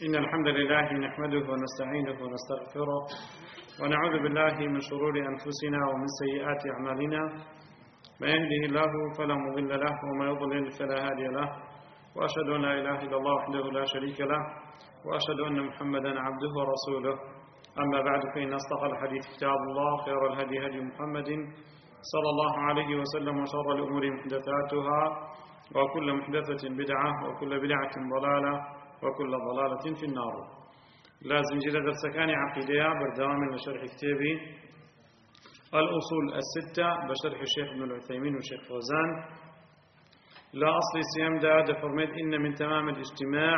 إن الحمد لله نحمده ونستعينه ونستغفره ونعوذ بالله من شرور أنفسنا ومن سيئات أعمالنا من يهده الله فلا مضل له وما يضلل فلا هادي له وأشهد أن لا إله إلا الله وحده لا شريك له وأشهد أن محمدا عبده ورسوله أما بعد فإن أصدق الحديث كتاب الله خير الهدي هدي محمد صلى الله عليه وسلم وشر الأمور محدثاتها وكل محدثة بدعة وكل بدعة ضلالة وكل ضلالة في النار. لازم جدا درسكان عقيدة بردوام لشرح كتابي الأصول الستة بشرح الشيخ ابن العثيمين والشيخ فوزان. لا أصل سيام دا فرميت إن من تمام الاجتماع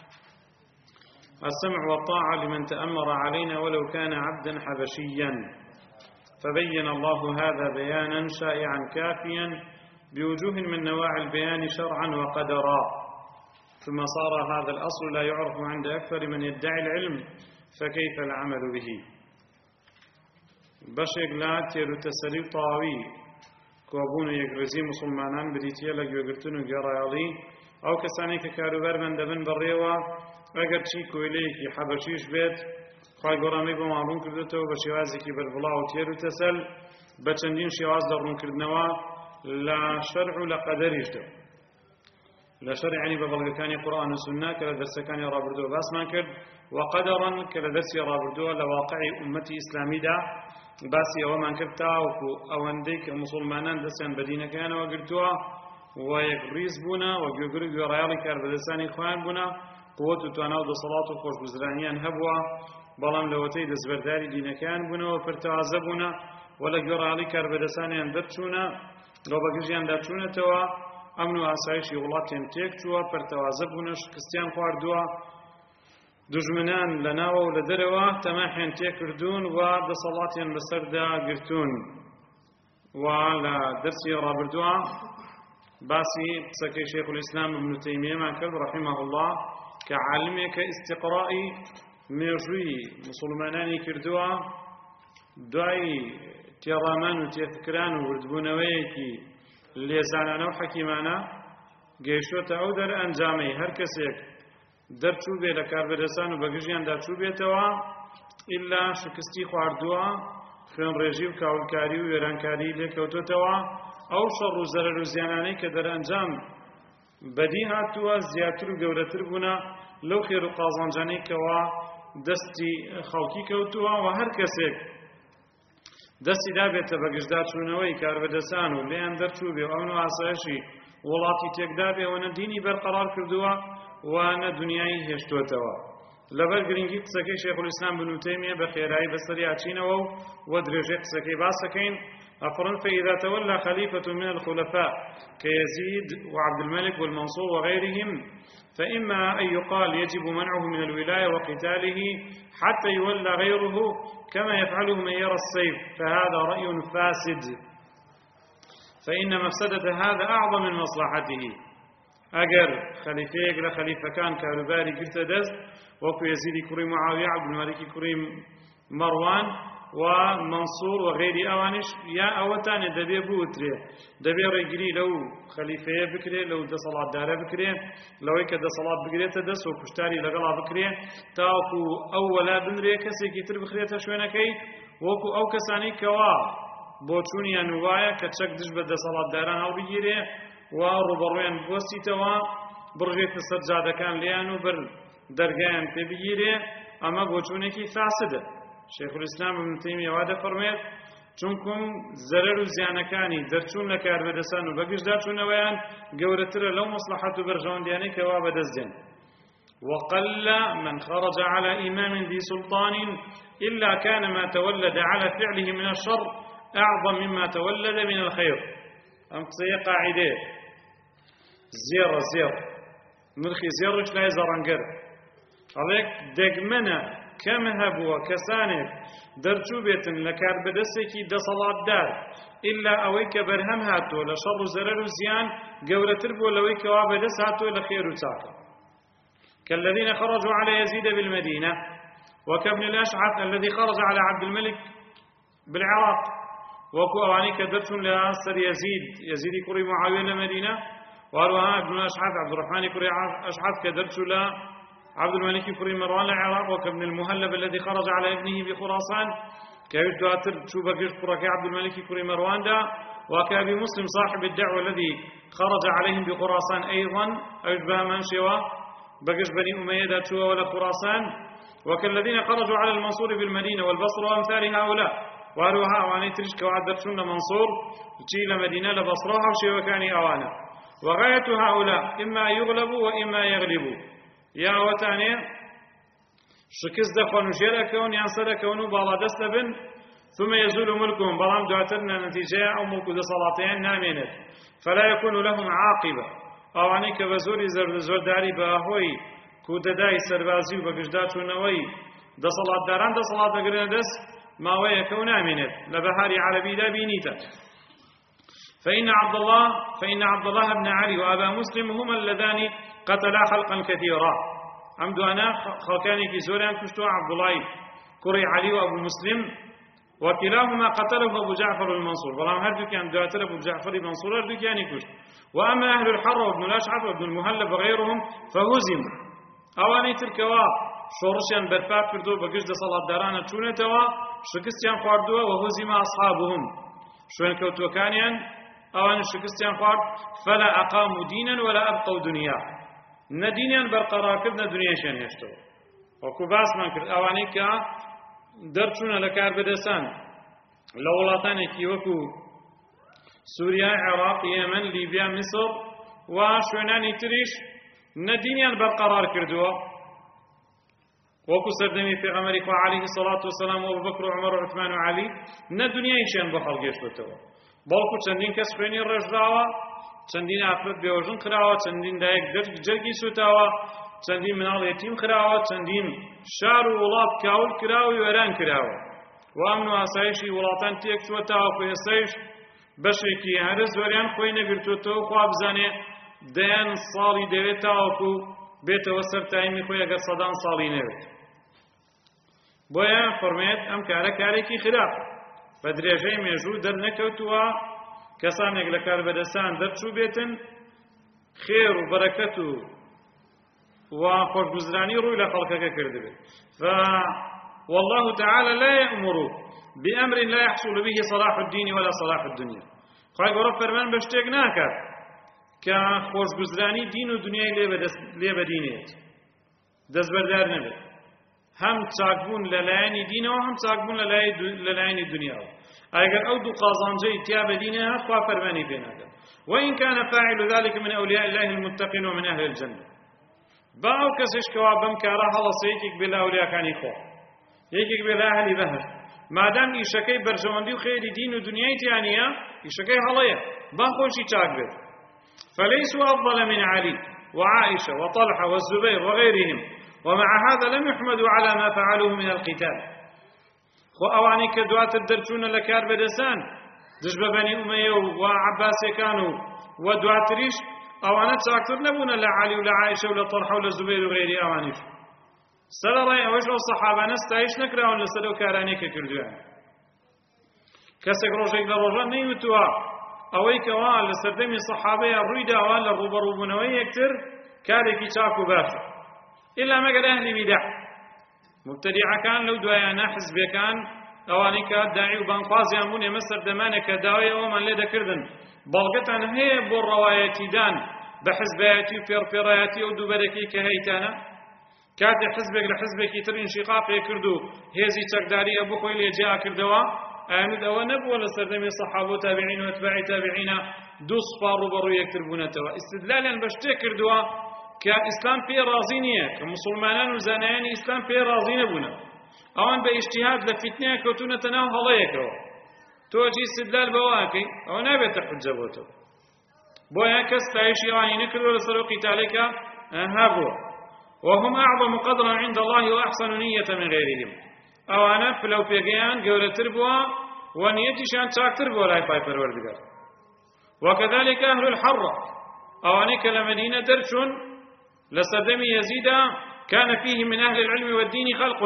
السمع والطاعة لمن تأمر علينا ولو كان عبدا حبشيا، فبين الله هذا بيانا شائعا كافيا بوجوه من نواعي البيان شرعا وقدرا، ثم صار هذا الأصل لا يعرف عند أكثر من يدعي العلم فكيف العمل به. بشك لا تيرو تسلي طاوي كوابون يقرزي مسلمانان بريتيا لك يقرتون قرالي أو كساني كاروبار من دبن بريوا أقر شي كويليكي حبشيش بيت خواهي قرامي بمعلوم كردتو بشوازي كي بالبلاو تيرو تسل بچندين شواز لرون كردنوا لا شرع لا قدر يجدو لا شرع يعني ببلغ كان قرآن والسنة كلا درس كان رابردو باس ما كرد، وقدرا كلا درس رابردو لواقع أمتي إسلامي دا باسي أو ما كرتا أو عندك مسلمانان دسان بدينة كان وقرتوا ويقريز بنا ويقرق ريالي كار بدساني خوان بنا قوة تناود صلاة وخوش بزرانيان هبوا بلام لوتي دزبرداري دينة كان بنا وفرتعزبنا ولا ريالي كار بدساني اندرشونا لو بقجيان دارشونا توا أمن وآسایشی وڵاتیان تێک چووە پەرتەوازە بوونە شکستیان خواردووە دوژمنان لەناوە و لە دەرەوە تەماحیان تێکردوون و دەسەڵاتیان بەسەردا گرتوون. و لە دەرسی ڕابردووە باسی قسەکەی شێخ الئیسلام ابن تەیمیەمان کرد رحمه الله کە عالمێکە ئیستیقڕائی مێژووی موسڵمانانی کردووە دوای تێڕامان و تێفکران و وردبوونەوەیەکی لێزانانە و حەکیمانە گەیشتوتە ئەو دەرئەنجامەی هەر کەسێک دەرچوو بێ لە کاربەدەسان و بەگژیان داچوو بێتەوە ئیلا شکستی خواردووە، خوێنڕێژی و کاولکاری و وێرانکاری لێکەوتوتەوە، ئەو شەڕ و زەرەر و زیانانەی کە دەرئەنجام بەدی هاتووە زیاتر و گەورەتر بوونە لەو خێر و قازانجانەی کەوا دەستی خەڵکی کەوتووە و هەر کەسێک دەستی دابێتە بەگژداچوونەوەی کاربەدەسان و لێیان دەرچوو بێ و ئەمن و ئاسایشی وڵاتی تێکدا بێ و نە دینی بەرقەرار کردووە و نە دنیای هێشتوتەوە. لەبەر گرنگی قسەکەی شێخ الئیسلام ابن تەیمیە بە خێرایی بەسەری ئاچینەوە و درێژەی قسەکەی باسەکەین. أفرن فإذا تولى خليفة من الخلفاء كيزيد وعبد الملك والمنصور وغيرهم فإما أن يقال يجب منعه من الولاية وقتاله حتى يولى غيره كما يفعله من يرى السيف، فهذا رأي فاسد، فإن مفسدة هذا أعظم من مصلحته. أجر خليفيك لخليفة كان كارباري قلت دست وكو يزيد كريم معاوية عبد الملك كريم مروان ومنصور وغير أوانش يا أوتان دبي بوتري دبي رجلي لو خليفة بكري لو ده صلاة دار بكري لو هيك ده صلاة بكري تدس وكشتاري لقلا بكري تاكو أولا بنري كسي كتر بكري تشوينا كي وكو أو كساني كوا بوتشوني أنوايا كتشك دش بده صلاة داران أو بيجري وربروين بوسي توا برجيت السجادة كان ليانو بر درجان تبيجري أما بوتشوني كي فاسدة. شيخ الإسلام ابن تيمية وعده فرميت چونكم زرر و زيانكاني درچون لكار بدسان و بقش دارچون ويان قورتر لو مصلحة برجون دياني كواب دزدين. وقل من خرج على إمام ذي سلطان إلا كان ما تولد على فعله من الشر أعظم مما تولد من الخير. أم قصية قاعدة زير مرخي زيرش لا يزرنقر عليك دقمنا كما هبوا كسانك درجو بيتن لكار بدسكي دا صلاة دار إلا أويك برهم هاتو لشر زرر زيان قولة تربو لويك وابدس هاتو لخير ساكا كالذين خرجوا على يزيد بالمدينة وكابن الأشعث الذي خرج على عبد الملك بالعراق وكو أوانيك درجو لأسر يزيد كري معاوية لمدينة وأروها ابن الأشعث عبد الرحمن كري أشعث كدرجو عبد الملك كري مروان العراق وكابن المهلب الذي خرج على ابنه بخراسان كيف دواتر شو بقيش قرك عبد الملك كري مروان دا وكأبي مسلم صاحب الدعوة الذي خرج عليهم بخراسان أيضا أشبه من شوا بقيش بني أمية دا شوا ولا خراسان وكالذين خرجوا على المنصور بالمدينة والبصرة وأمثال هؤلاء وأروها وأني تريش كوعد درشون منصور تشيل مدينة لبصرها وشوا كاني أوانا وغاية هؤلاء إما يغلبوا وإما يغلبوا يا وتاني شكست دخون وشير أكون ينصر أكون وبالا دست بن ثم يزول ملكهم بلام دعترنا نتيجة أو ملك دي صلاتين نامينت فلا يكون لهم عاقبة أو عنيك بزوري زرداري بأهوي كودداي سربازي وبقشدات ونوي دا صلاة داران دا صلاة دقرنا دس ما ويكون نامينت لبهاري عربي لا بينيتا فإن عبد الله بن علي وأبا مسلم هما اللذان قتلا خلقا كثيرا عمدو أنا خلقاني في سوريا كشتوا عبد الله كري علي وأبو مسلم وكلاهما قتله أبو جعفر المنصور والله هردو كان دواتر أبو جعفر المنصور هردو كان يكش وأما أهل الحرة وابن الأشعث وابن المهلب وغيرهم فهزموا أواني تلكوا شورشيان برفات كردو بقش دا صلاة دارانة تشونتوا شكستيان خواردوا وهزم أصحابهم شوين كوتو كانيان أواني شكستيان خوارد فلا أقاموا دينا ولا أبقوا دنيا ندينيان برقرار كردنا دنيا شان يشتو وكو باس من كرد أواني كا درچونا لكار بدسان لولاتاني كي وكو سوريا عراق يمن ليبيا مصر وشويناني تريش ندينيان برقرار كردوا وكو سردمي في غمريك وعليه الصلاة والسلام وابو بكر وعمر وعثمان وعلي ندنيا يشان بخلق يشتوتوا بلکو چندین کس خوینی رجداوا چندین افراد بیوجن خراوا چندین دایک جرگی سوتاوا چندین منال یتیم خراوا چندین شار و ولات کاول کراوی و ایران کراوا و امن و آسایشی ولاتان تیک سوتاوا خویسایش بشکی هرز وریان خوینه گرتوتو خواب زنه دین سالی دویتاوا کو بیت و سرتایمی خوی اگر صدان سالی نوید بویا فرمید ام کاره کی خراف بدرجه مێژوو دەرنەکەوتووە کەسانێک لە کاربەدەستان دەرچوو بێتن خێر و بەرەکەت و خۆشگوزرانی ڕووی لە خەڵکەکە کردبێت والله تعالى لا يأمر بأمر لا يحصل به صلاح الدين ولا صلاح الدنيا خواهی گەورە فەرمان بە شتێک ناکات کە خۆشگوزرانی دین و دنیای لێ بەدینێت دەستبەردار نەبێت هم چاکبوون للایانی دینه و هم چاکبوون للایانی دنیاوە ئەگەر ئەو دوو قازانجەی تیا بەدینە خوا فەرمانی پێ ناکات وإن كان فاعل ذلك من أولياء الله المتقين ومن أهل الجنة باو کەسش کەوا بەم کارە هەڵەسە یەکێک بێ لە ئەولیاکانی خۆ یەکێک بێ لە ئەهلی بەهشت مادام ئیشەکەی بەرژەوەندی و خێری دین و دنیای تیانە ئیشەکەی هەڵەیە با خۆشی چاک بێت فليسوا أفضل من علي وعائشة وطلحة والزبير وغيرهم ومع هذا لم يحمدوا على ما فعلوه من القتال خو اواني كدوات الدرچون لكار بدسان دجب بني أمية وعباس كانوا ودواتريش اوانا تاكتر نبونا لعلي ولا عائشة ولا طلحة ولا زبير وغيري اوانيش سلا راي اوش الصحابة نستعيش نكراون لسلو كاراني كردوان كسك روجيك لروجان نيوتوا اويك وان لسردمي صحابة الرويدا وان للروبرو بنوي يكتر كاريكي تاكو باشا إلا ما قد أهل بدع مبتدع كان لو دوايانا حزب كان أواني كداعي وبانقاز يامون يمسر دمانك داوية ومن لدى كردن بلغتان هي بالرواياتي دان بحزبياتي وفرفرياتي ودوبركي كهيتانا كاتي حزبك لحزبك يترين شقاق يكردو هيزي تقداري أبو خويل جاء كردوا آمد أو نبو لسردمي صحابو تابعين واتباع تابعين دو صفار برو يكتربون توا استدلالا بشتي كردوا كإسلام في رازينية كمسلمان وزانيان إسلام في رازينة بنا أوان باجتهاد لفتنة كوتونة تناو هلايكو توجي استدلال بواكي أو نابت حجة بوتو بويا كستعيش إيراني نكرو لصلو قتالك هابو وهم أعظم قدرا عند الله وأحسن نية من غيرهم أوانا فلو بيقيان قولة تربوا ونيتشان تاك تربوا لا يفاي پروردگار وكذلك أهل الحرة أواني كالمدينة درشون لصدم يزيد كان فيه من أهل العلم والدين خلق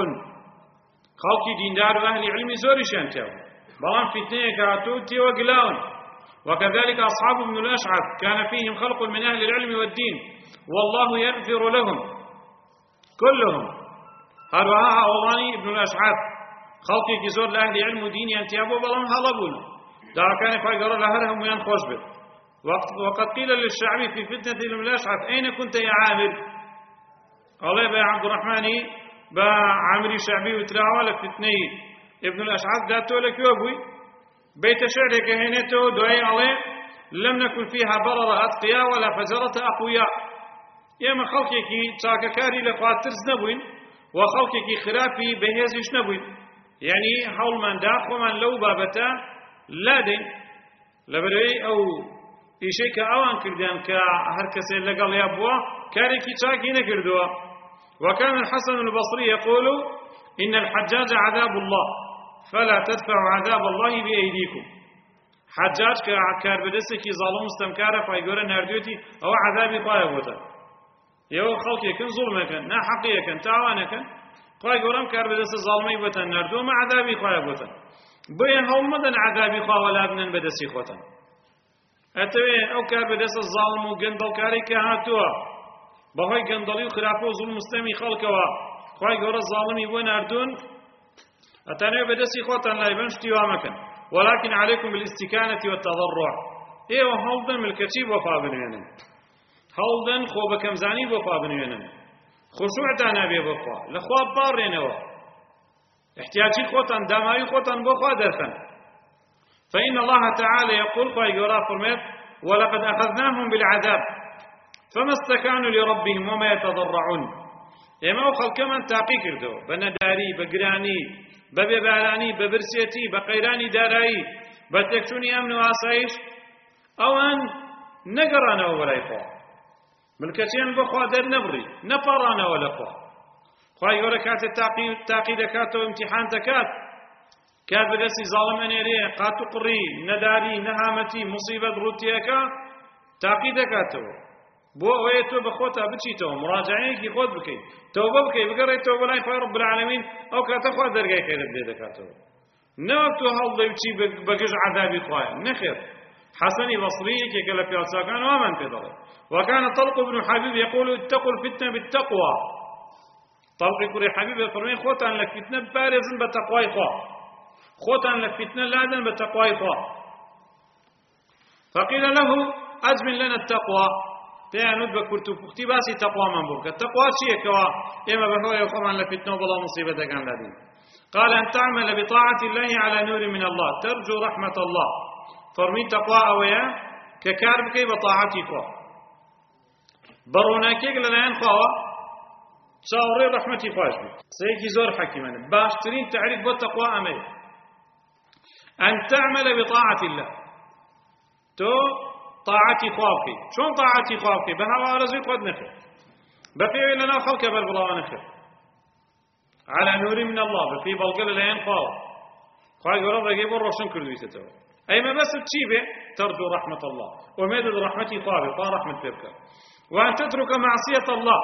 دين دار أهل العلم زوري شانتاو بلان فتنة كاتوتي وقلاون وكذلك أصحاب ابن الأشعث كان فيهم خلق من أهل العلم والدين والله يغفر لهم كلهم هروها أولاني ابن الأشعث خلقي كزور لأهل علم ودين ينتيابوا بلهم هلبون دعا كان فاقر لهرهم وينخوش به وقد قيل للشعبي في فتنة ابن الأشعث أين كنت يا عامر الله يا عبد الرحمن با عامري شعبي وتراوى لفتنه ابن الأشعث ذاته لك يوبوي بيت شعرك هنته دعي عليه لم نكن فيها برر أتقياء ولا فجرة أقوياء ياما خلقك تاككاري لخواترز نبوين وخلقك خرافي بهيزش نبوين يعني حول من داخ ومن لو بابتا لا دين لبري أو إشيك أوان كردان كهركسي لقل يابوا كاريكي تاكي نكردوا وكان الحسن البصري يقول إن الحجاج عذاب الله فلا تدفع عذاب الله بأيديكم حجاج كاربدسكي ظالم استمكاره فايقورا ناردوتي أو عذابي طايبوتا يو خلق يكن ظلمكن نا حقي يكن تعوانكن فايقورا كاربدس ظالمي بوتا ناردو ما عذابي طايبوتا بين هول مدن عذابي خوا ولا ابن بدسي خوتا أتوي أو كاربدس الظالم وقندل كاري كهاتوا بهاي قندلي وخرافه وظلم مستمي خلقوا فايقورا الظالمي بو ناردون أتانيو بدسي خوتا لا يبنش تيوامكن ولكن عليكم بالاستكانة والتضرع إيه هولدن ملكتي وفا بنينن هولدن خوب كمزاني وفا بنينن خشوع دانا بي بخوا لخوا بارينوا احتياجي خوتان داماي خوتان بخوا درخن فإن الله تعالى يقول فايقرا فرميت ولقد أخذناهم بالعذاب فما استكانوا لربهم وما يتضرعون إما خلق من تاقي كردو بنداري بقراني ببالاني ببرسيتي بقيراني دارائي بتكشوني أمن وآسايش أو أن نقرانا ولا يخوا ملكتين بخوا در نبري نفرانا ولا خوا خواهي يقول كات التاقي دكاتو امتحان دكات كات بدسي ظالم أنيري قاتو قري نداري نهامتي مصيبة روتيكا تاقي دكاتو بو اويتو بخوتا بتشيتو مراجعين كي خود بكي توبه بكي بقري توبه لاي رب العالمين او كاتخوا درجه خير دكاتو نوتو هل ضيبتي بقج عذابي خوايا نخير حسن بصري كي قال في اساكان ومن في ضرر وكان طلق بن حبيب يقول اتقوا الفتنه بالتقوى طلق بن حبيب يفرمي خوتا لك فتنه بارزن بتقوى خوا خوتا لك فتنه لازم بتقوى خوا فقيل له اجمل لنا التقوى تيانود بكرتو بختي باسي تقوى من بوك التقوى شيء كوا إما بهو يخوم عن لفتنه بلا مصيبة كان لدين قال أن تعمل بطاعة الله على نور من الله ترجو رحمة الله فرمي تقوى أويا ككارب كي بطاعتي كوا برونا كيك لنا ينخوا شاوري رحمتي خواش بي سيكي زور حكيمان باشترين تعريف بالتقوى أمي أن تعمل بطاعة الله تو طاعتي خوابكي شون طاعتي خوابكي بهوا رزق قد نخر بفعل لنا خلق بالبلا نخر على نور من الله بفي بلقل لين خواو خواهي قرار رقيب الروشن كردوي تتو أي ما بس تشيبه ترجو رحمة الله ومدد رحمتي خوابي طا رحمة بيبك وأن تترك معصية الله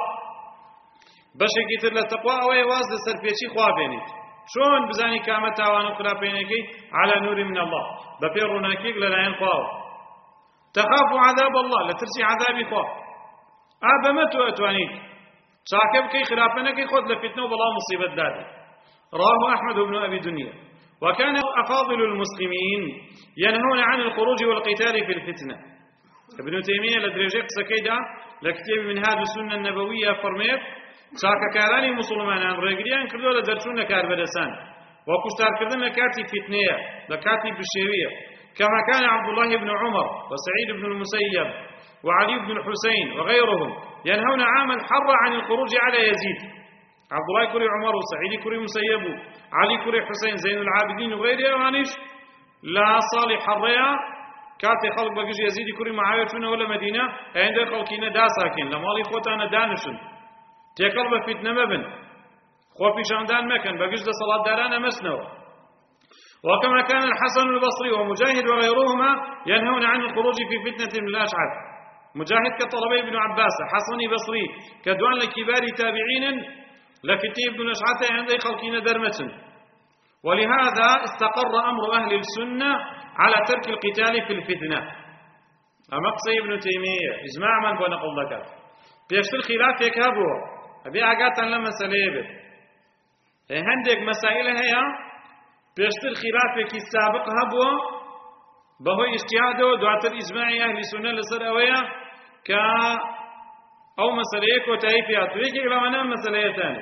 بشي كتر للتقوى أوي وازد سرفيشي خوابيني شون بزاني كامتا وانقرا بينيكي على نور من الله بفي روناكيك لين خواو تخاف عذاب الله لترسي عذابي خوا أبمتو أتوانيك شاكب كي خلافنا كي خذ لفتنه بلا مصيبة دادي رواه أحمد بن أبي دنيا وكان أفاضل المسلمين ينهون عن الخروج والقتال في الفتنة ابن تيمية لدرجة سكيدا لكتاب من هذه السنة النبوية فرميت شاك كاراني مسلمان رجليان كردوا لدرسون كاربدسان وكشتار كردنا كاتي فتنية لكاتي بالشيوية كما كان عبد الله بن عمر وسعيد بن المسيب وعلي بن الحسين وغيرهم ينهون عام الحر عن الخروج على يزيد عبد الله كري عمر وسعيد كري مسيب علي كري حسين زين العابدين وغيرها وانيش لا صالح حريا كاتي خلق بقش يزيد كري معاوية ولا مدينة عند خلقين دا ساكن لما لي خوتانا دانشن تيقلب فتنة مبن خوفي شاندان مكان بقش دا صلاة دارانا مسنو وكما كان الحسن البصري ومجاهد وغيرهما ينهون عن الخروج في فتنة من الأشعث مجاهد كطلبي ابن عباس حسن بصري كدوان لكبار تابعين لفتي ابن الأشعث عند خلقين درمة ولهذا استقر أمر أهل السنة على ترك القتال في الفتنة أمقصي ابن تيمية إجماع من بنقل ذكر بيشتر خلاف يكابه أبي أقاتن لما سليبت هندك مسائل هي بيشتر خلافك السابق هبوا بهو اجتهاده ودعاء إجماع أهل السنة لسر أويا كا أو مسألة كوتايفيات ويجي إلى منا مسألة ثانية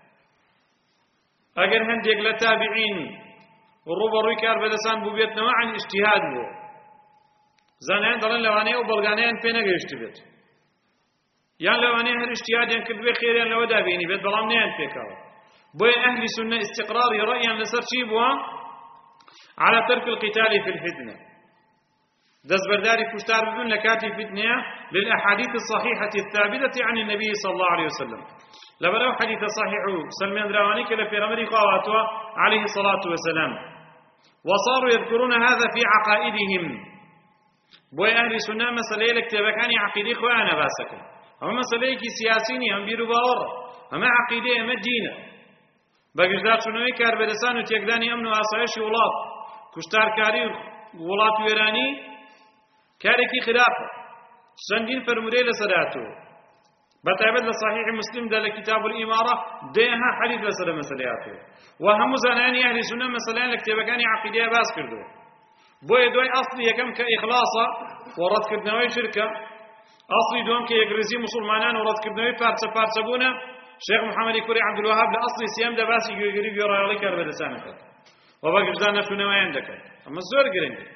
أجر هندك لتابعين والربروي كار بلسان بوبيت نوع عن اجتهاد بو زانين دلنا لواني وبلغانين فينا جيشتبت يعني لواني هر اجتهاد يعني كبير خير يعني لو دابيني بيت بلام نين فيكاو بو أهل السنة استقراري رأيا لسر شيبوا على ترك القتال في الفتنة دزبرداري كشتار بدون لكاتي فتنة للأحاديث الصحيحة الثابتة عن النبي صلى الله عليه وسلم لبلو حديث صحيح سلمان دراواني كلا في رمري قواتوا عليه الصلاة والسلام وصاروا يذكرون هذا في عقائدهم بوي أهل السنة مسألة لكتابكاني عقيدي خوانا باسكم أما مسألة سياسيني هم بيرو باور أما عقيدة أما الدين بقجدار شنوي كاربرسان وتيقداني أمن وآسايش ولاد كشتار كاري ولاد ويراني كاركي خلافة شندين فرمودي لسداتو بتعبد لصحيح مسلم ده لكتاب الإمارة ديها حديث لسد مسلياته وهم زناني أهل السنة مسليان لكتابكاني عقيدة باس كردو بوي دوي أصلي يكم كإخلاصة ورد كردنوي شركة أصلي دوم كيقرزي مسلمانان ورد كردنوي بارتسبونا شيخ محمد كوري عبد الوهاب لأصلي سيام ده باسي يقريب يرى لك البلسانة وباقي جزانا شنو عندك أما الزور قرنجي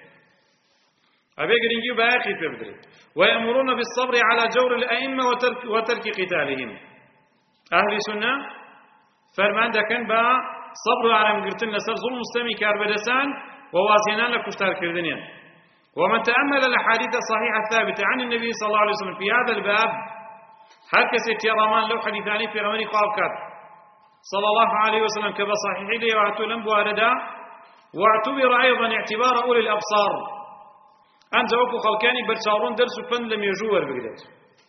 أبي قرنجي باقي تبدري ويأمرون بالصبر على جور الأئمة وترك قتالهم أهل سنة فرمان ده كان با صبر على مقرتن لسر ظلم مستمي كاربدسان ووازينان لكشتار كردنيا ومن تأمل الأحاديث الصحيحة الثابتة عن النبي صلى الله عليه وسلم في هذا الباب هل كسيت يرامان لو حديثاني في رماني قابكات صلى الله عليه وسلم كبا صحيحي لي وعتولن بواردا واعتبر أيضا اعتبار أولي الأبصار أنت وكو خلقاني برشاورون درسوا فن لم يجوور بقدر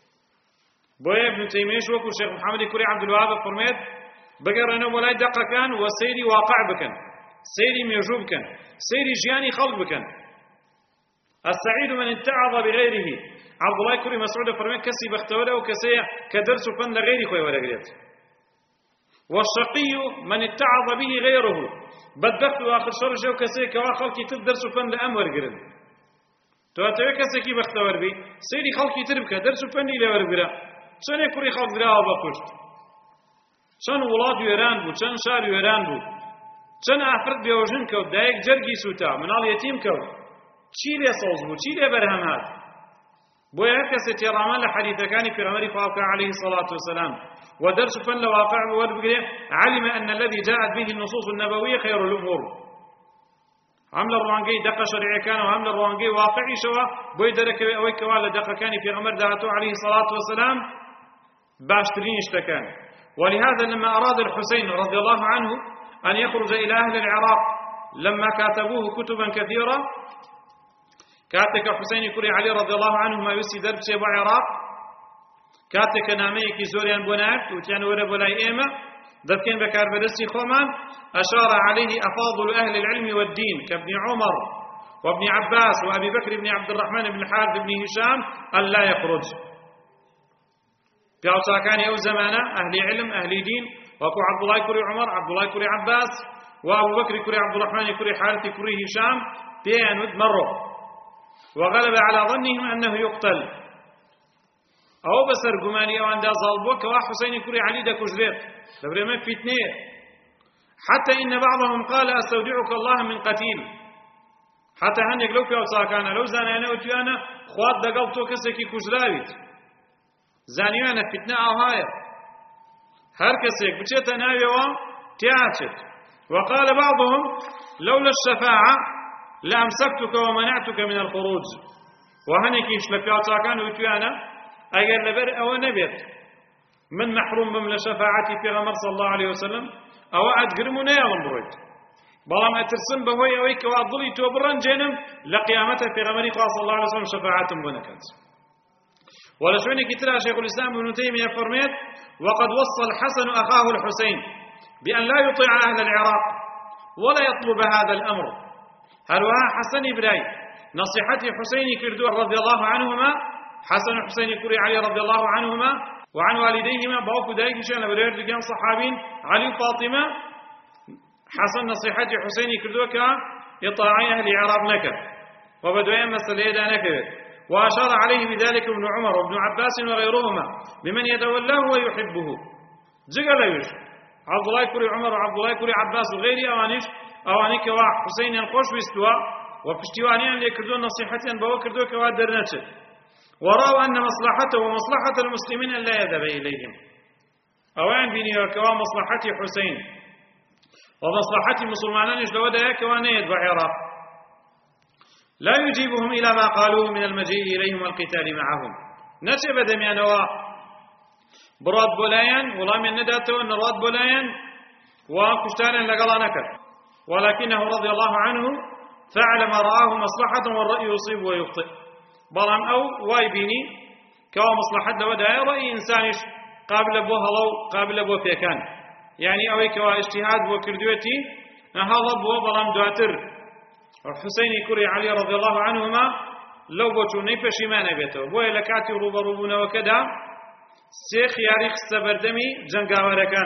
بويا ابن تيمية وكو الشيخ محمد كوري عبد الوهاب فرميت بقر أنا ولا دقة كان وسيري واقع بكن سيري ميجوب كان سيري جياني خلق بكن السعيد من اتعظ بغيره عبد الله كوري مسعود فرميت كسي بختوره وكسي كدرس فن لغيري خوي ولا قريت والشقي من اتعظ به غيره بدخل واخر شرجه وكسي كواخل كي تدرس فن لأمور قرن تو اتوي كسي بختور بي سيري خلقي تربك درس فني لور غرا شنو كوري خلق غرا وبقشت شن ولاد يران بو شن شار يران بو شن افرد بيوجن كو دايق جرجي سوتا منال يتيم كو چيلي صوز بو چيلي برهمات بو هكذا تيرامان لحديث كان في عمر فاقع عليه الصلاة والسلام ودرس فن لواقع والبقرة علم أن الذي جاءت به النصوص النبوية خير الأمور عمل الروانجي دقة شرعية كان وعمل الروانجي واقعي شوا بوي درك أوي كوالا دقة كان في عمر دعته عليه الصلاة والسلام باشترين اشتكان ولهذا لما أراد الحسين رضي الله عنه أن يخرج إلى أهل العراق لما كاتبوه كتبا كثيرة كاتك حسين كوري علي رضي الله عنه ما يسي درب شيء بعراق كاتك ناميك زوريان بناك وتيان ورا بلاي إيما ذكين بكار بدسي خومان أشار عليه أفاضل أهل العلم والدين كابن عمر وابن عباس وأبي بكر بن عبد الرحمن بن الحارث بن هشام أن لا يخرج بيعطى كان أو زمانة أهل علم أهل دين وأبو عبد الله كوري عمر عبد الله كوري عباس وأبو بكر كوري عبد الرحمن كوري حارث كوري هشام بيان مروا وغلب على ظنهم أنه يقتل أو بسر قماني أو عند ظالبوك وحسين كوري علي دا كجريت لبريمان فتنية حتى إن بعضهم قال أستودعك الله من قتيل حتى هنيك لو كيو ساكانا لو زانانا وتيانا خوات دا قلتو كسكي كجراويت زانيوانا فتنة أو هاي هر كسيك بچيت ناويوا تياتت وقال بعضهم لولا الشفاعة لأمسكتك ومنعتك من الخروج وهنيك يشلفيا ساكانا وتيانا أجر لبر أو نبيت من محروم من شفاعتي في غمر صلى الله عليه وسلم أو أدقرمنا يا لمبرويت بلام أترسم بهوي أويك وأضلي توبران جنم لقيامته في غمر صلى الله عليه وسلم شفاعة بنكت ولا شوني كتير شيخ الإسلام ابن تيمية فرميت وقد وصى الحسن أخاه الحسين بأن لا يطيع أهل العراق ولا يطلب هذا الأمر هل وها حسن إبراهيم نصيحتي حسين كردو رضي الله عنهما حسن حسين كوري علي رضي الله عنهما وعن والديهما باوكو دايكشان لبرير دقان صحابين علي وفاطمة حسن نصيحتي حسيني كردوك إطاعي أهل عرب نكر وبدوين مسألة نكر وأشار عليه بذلك ابن عمر وابن عباس وغيرهما بمن يتولاه ويحبه جقل يوش عبد الله كري عمر وعبد الله كري عباس وغيري أواني كوا حسين الخوش بيستوا وبشتوانيان ليكردون نصيحتين بوا كردو كوا درنته ورأوا أن مصلحته ومصلحة المسلمين لا يذهب إليهم أوان بيني وكوا مصلحة حسين ومصلحة مسلمان لو دا كوا نيد بعراق لا يجيبهم إلى ما قالوه من المجيء إليهم والقتال معهم نسب دميانوا براد بولايان ولا من نداته أن راد بولايان وكشتانا لقلا نكر ولكنه رضي الله عنه فعل ما رآه مصلحة والرأي يصيب ويخطئ بلان أو وايبيني كوا مصلحة لودا رأي إنسانش قابل أبو هلو قابل أبو فيكان يعني أوي كوا اجتهاد وكردوتي هذا أبو بلان دواتر حسين كري علي رضي الله عنهما لو بوتو نيفشي ما نبيته بو لكاتي روبروبنا وكذا سيخ ياريخ السبردمي جنگاوركان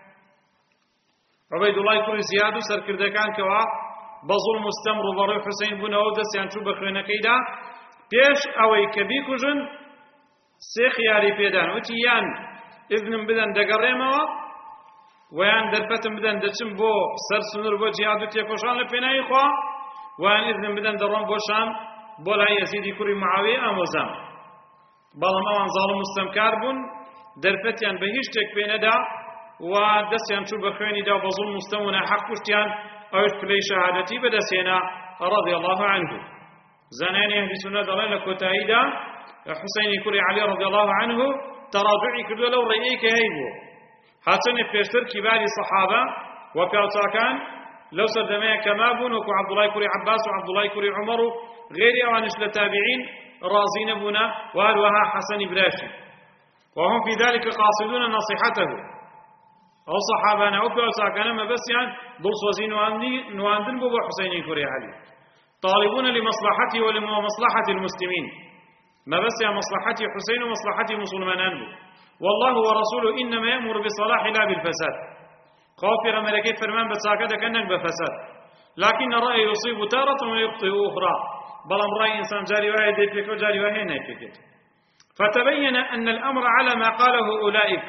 عبيد الله كري زياد سركردكان كوا بظلم مستمر ضري حسين بن أودس يعني شو بخوينا كيدا بيش أوي كبيكوجن سيخ ياري بيدان وتيان إذن بدن دقريموا ويان درفتن بدن دچن بو سر سنر بو جهادو تيكوشان لپيناي خوا ويان إذن بدن درون بوشان بو لا يزيد كري معاوية أموزام بلام اوان ظالم مستمكار بون درفتيان بهيشتك بيندا ودسيان شو بخويني دا بظلم مستمونا حق كشتيان أوش كلي شهادتي بدسينا رضي الله عنه زناني أهل سنة دلالة كتايدا حسين كري علي رضي الله عنه تراجعي كردو لو رأيك هيبو حسن بيشتر كبار الصحابة وبيوتاكان لو سردمي كمابون وكو عبد الله كري عباس وعبد الله كري عمر غير أوانش لتابعين رازين بنا وهلوها حسن براشي وهم في ذلك قاصدون نصيحته أو صحابنا أو بيوتاكان ما بس يعني دول صوزين نواندن بو حسين كري علي طالبون لمصلحته ولمصلحة المسلمين ما بس يا مصلحتي حسين ومصلحتي مسلمان بو والله ورسوله إنما يأمر بصلاح لا بالفساد خافر ملكي فرمان بساكدة كأنك بفساد لكن الرأي يصيب تارة ويخطئ أخرى بلام رأي إنسان جاري واحد يفكر وجاري واحد يفكر فتبين أن الأمر على ما قاله أولئك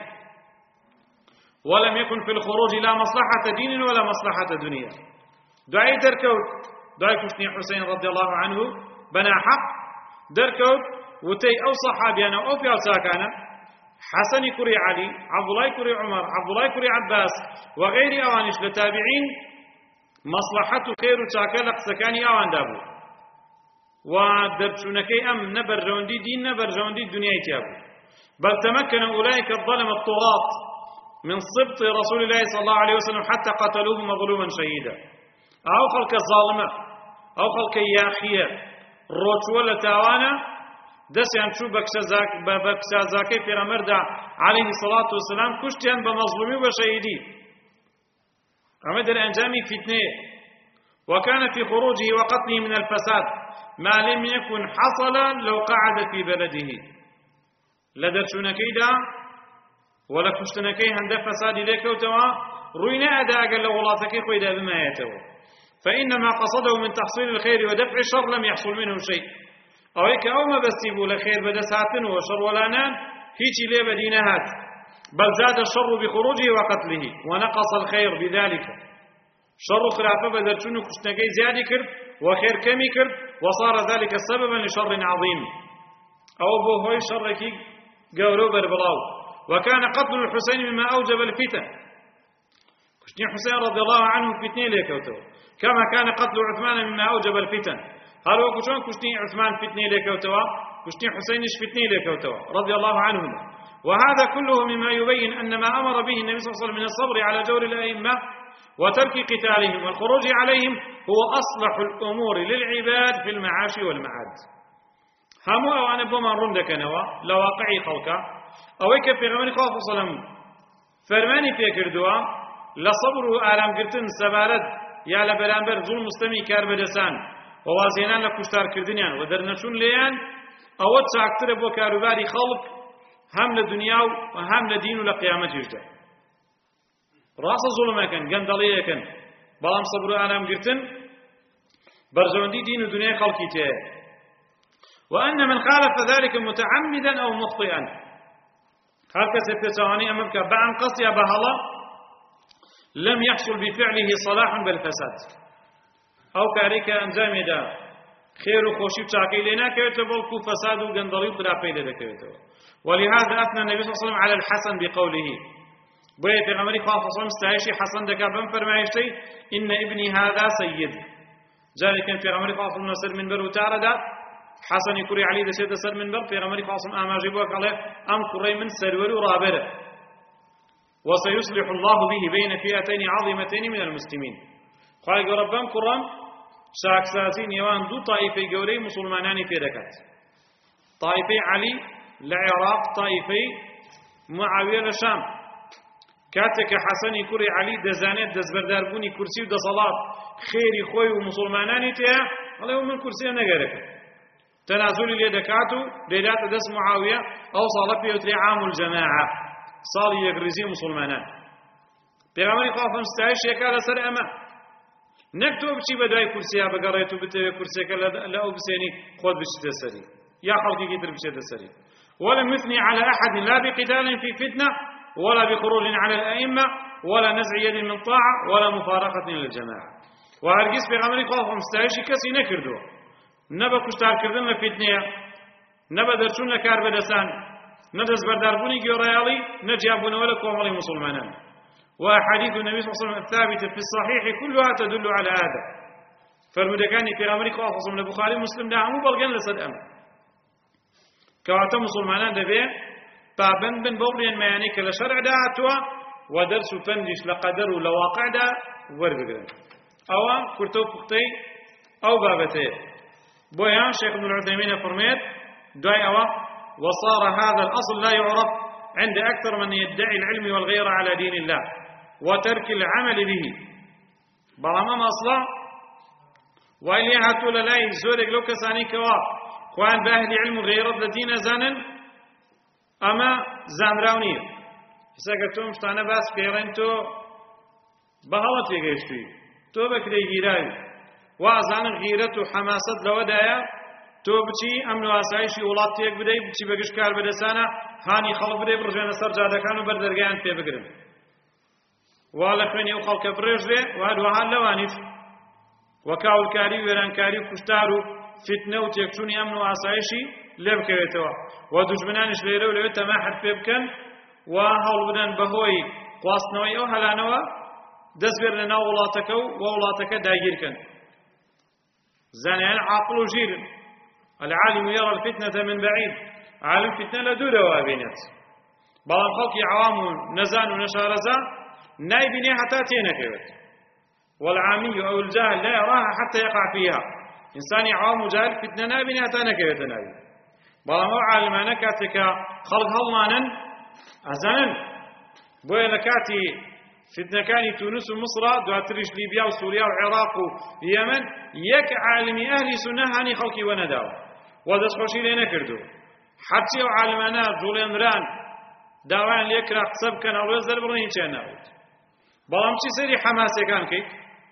ولم يكن في الخروج لا مصلحة دين ولا مصلحة دنيا دعي دركوت دعي كشني حسين رضي الله عنه بنا حق دركوت وتي أو صحابينا أو في أوساكانا حسن كري علي عبد الله كري عمر عبد الله كري عباس وغير أوانش لتابعين مصلحة خير وشاكلق سكاني أوان دابو ودرشونكي أم نبر جوندي دين نبر جوندي الدنيا تيابو بل تمكن أولئك الظلم الطغاة من سبط رسول الله صلى الله عليه وسلم حتى قتلوه مظلوما شهيدا أو خلق الظالمة أو خلق ياخية روتشولا تاوانا دسيان شو بكسازاكي في رمردا عليه الصلاة والسلام كشتيان بمظلومي وشهيدي أمد الأنجامي فتنة وكان في خروجه وقتله من الفساد ما لم يكن حصل لو قعد في بلده لدرشونكي دا ولا كشتنكي هند فساد لك وتوا روينا أداء قال لغلاتكي خويدا بما يتوا فإنما قصده من تحصيل الخير ودفع الشر لم يحصل منه شيء أو هيك أو ما بستيبوا لخير بدساتن وشر ولا نان هيك ليه بدينهات بل زاد الشر بخروجه وقتله ونقص الخير بذلك شر خلافه بدرشونو كشتنكي زيادة كرد وخير كمي كرد وصار ذلك سببا لشر عظيم أو بوهوي شركي قولوا بربلاو وكان قتل الحسين مما أوجب الفتن كشتين حسين رضي الله عنه فتنين ليكوتو كما كان قتل عثمان مما أوجب الفتن هل هو كشون كشتين عثمان فتنين ليكوتو كشتين حسين فتنين ليكوتو رضي الله عنهما وهذا كله مما يبين أن ما أمر به النبي صلى الله عليه وسلم من الصبر على جور الأئمة وترك قتالهم والخروج عليهم هو أصلح الأمور للعباد في المعاش والمعاد همو أو أنا بما رندك نوا لواقعي خلقا أو هيك في غماني خوف صلى فرماني في كردوا لصبر آلام قرتن سبارد يا لبرانبر ظلم مستمي كاربدسان ووازينان لكشتار كردنيان ودرنشون ليان أو تساكتر بو كاروباري خلق هەم لە دنیا و هەم لە دین و لە قیامەتیشدا ڕاستە زوڵمەکەن گەندەڵیەکەن بەڵام سەبر و ئارامگرتن بەرژەوەندی دین و دنیای خەڵکی تێیە وأن من خالف ذلك متعمدا أو مخطئا هل كسب تسواني أمامك بعن قصي بهلا لم يحصل بفعله صلاح بل فساد أو كاريك أنجام دا خير وخوشي بتاعكي لنا كيوتو بلكو فساد وقندري وبرافي لنا كيوتو ولهذا أثنى النبي صلى الله عليه وسلم على الحسن بقوله بيت غمري خاصة صلى الله عليه وسلم حسن دكا بنفرمايشتي إن ابني هذا سيد ذلك في غمري خاصة نصر من برو تاردا حسن كوري علي دسيد سر من بر في غمري خاصة أماجي بوك عليه أم كوري من سرور ورابره وسيصلح الله به بين فئتين عظيمتين من المسلمين قال ربان كرام شاكساتين يوان دو طائفة جوري مسلمانان في ركعت طائفة علي لعراق طائفة معاوية لشام كاتك حسن كوري علي دزانيت دزبردار بوني كرسي ودصلات خيري خوي ومسلمانان تيا الله من كرسي نجارك تنازل اليدكاتو ليلات دس معاوية أو صالح يتري عام الجماعة صالي يغرزي مسلمانان بيغمري خافن استعيش يكال سر أما نكتب بشي بداي كرسيها بقريتو بتوي كرسيك لا أبسيني خذ بشي سري يا خلقي كتر بشي سري ولم يثني على أحد لا بقتال في فتنة ولا بخروج على الأئمة ولا نزع يد من طاعة ولا مفارقة للجماعة وهرقس بيغمري خافن استعيش كسي نكردو نبا كشتار كردن لفتنة نبا درچون لكار بدسان ندز برداربوني جوريالي نجابون ولا كومالي مسلمانان وأحاديث النبي صلى الله عليه وسلم الثابتة في الصحيح كلها تدل على هذا فالمدكاني في أمريكا خاصة من البخاري مسلم لا مو بلغن لسد أمر كواتا مسلمانان دبي بابن بن بوريان ما يعني كلا شرع دعاتوا ودرس فندش لقدر ولواقع دا وربقرن أو كرتو فقتي أو بابتي بويان شيخ ابن العثيمين فرميت دعي أو وصار هذا الأصل لا يعرف عند أكثر من يدعي العلم والغيرة على دين الله وترك العمل به برامام أصلا وإليها تولى لا يزورك لو كساني كوا خوان باهل علم غيرة لدين زانن أما زامراوني إذا قلتم اشتانا باس كيرين تو بهالة تيجيشتوي تو بكري غيراي وأزان غيرة وحماسة لودايا تو بچی امن و آسایشی ولات تیک بدهی بچی بگش کار بدسانه هانی خلق بدهی برجان سر جاده کانو بردرگان پی بگرن والا خوینی و خلق برج به و هدو حال لوانیف وکاول کاری و ایران کاری و کشتارو فتنه و تیکچونی امن و آسایشی لب کویتوا و دشمنانش لیره و لیوه تماحد پی بکن و هول بدن بهوی قواستنوی او هلانوا دست برنا ولاتکو و ولاتک داگیر کن زانیان عاقل و جیرن العالم يرى الفتنة من بعيد عالم فتنة لدولة وابينت بلان خلق عوام نزان ونشارزا نايبيني حتى تينكبت والعامي أو الجاهل لا يراها حتى يقع فيها إنسان عوام وجاهل فتنة نايبيني حتى نكبت نايبين بلان هو عالمانا كاتك خلق هلمانا أزانا بويا لكاتي فتنة كاني تونس ومصر دواتريش ليبيا وسوريا وعراق ويمن يك عالمي أهل سنة هاني خلقي ونداو ودس خوشي لينا كردو حتى عالمانا جولين ران داوان ليكرا قصب كان أولو يزدر برنين چه ناود بلام چي سيري حماسي كان كي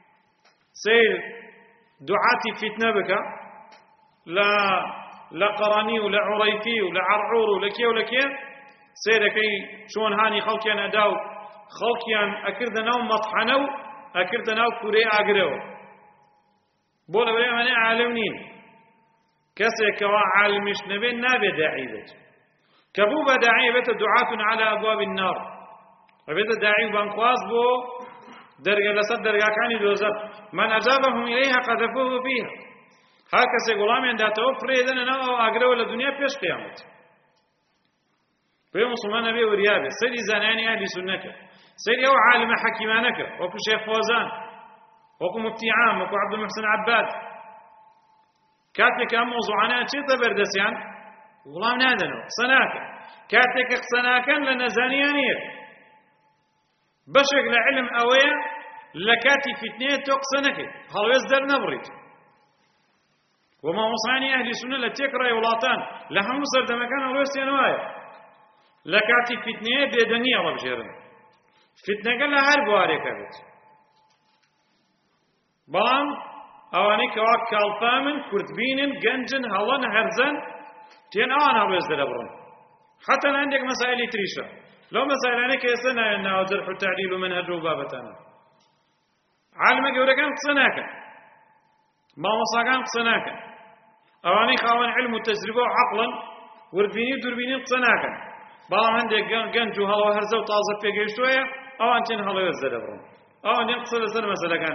سير دعاتي فتنة بك لا قراني ولا عريفي ولا عرعور ولا كي ولا كي سيركي شون هاني خلقي نداو خلقيان أكردناو مطحنو أكردناو كوري أقرو بولا بريم أنا عالمين كسيك وعالمش نبين نابي داعي بيت كبوبة داعي بيت دعاة على أبواب النار وبيت داعي بانقواز بو درجة لسد درجة كاني دوزر من أجابهم إليها قذفوه فيها هكذا غلام عند توفر إذن نو أقرو للدنيا بيش قيامت في مسلمان نبي وريابه سيدي زناني أهل سنك سيدي أو عالم حكيمانك وكو شيخ فوزان وكو مفتي عام وكو عبد المحسن عباد كاتك موضوعنا شيء تبردسيان والله نادنو صناك كاتك صناكا لنزانيانير بشك لعلم أويا لكاتي فتنية توقسنك هل يزدر نبريد وما وصاني أهل سنة لتكرا يولاتان لهم سرد مكان الوستين وايا لە کاتی فتنەیە بێدەنگی هەڵەبژێرن فتنەکە لە هەر بوارێکە بێت بەڵام ئەوانەی کەوا کاڵپامن کورتبینن گەنجن هەڵەن هەرزەن تێن ئەوان هەڵوێز دەرەبڕن حتى لە هەندێک مەسائلی تریشە لەو مەسائلانەی کە ئێستا نایەن ناو جەرح و تعدیل و مەنهەج و بابەتانە عالمە گەورەکان قسە ناکەن مامۆستاکان قسە ناکەن ئەوانەی خاوەن علم و تەجروبە و عەقڵن وردبینی و دووربینی قسە ناکەن بەڵام هەندێک گەنج و هەڵە هەرزە و تازە پێگەیشتوویە ئەوان تێن هەڵەوێز دەرەبڕن ئەوان تێن قسە لەسەر مەسەلەکان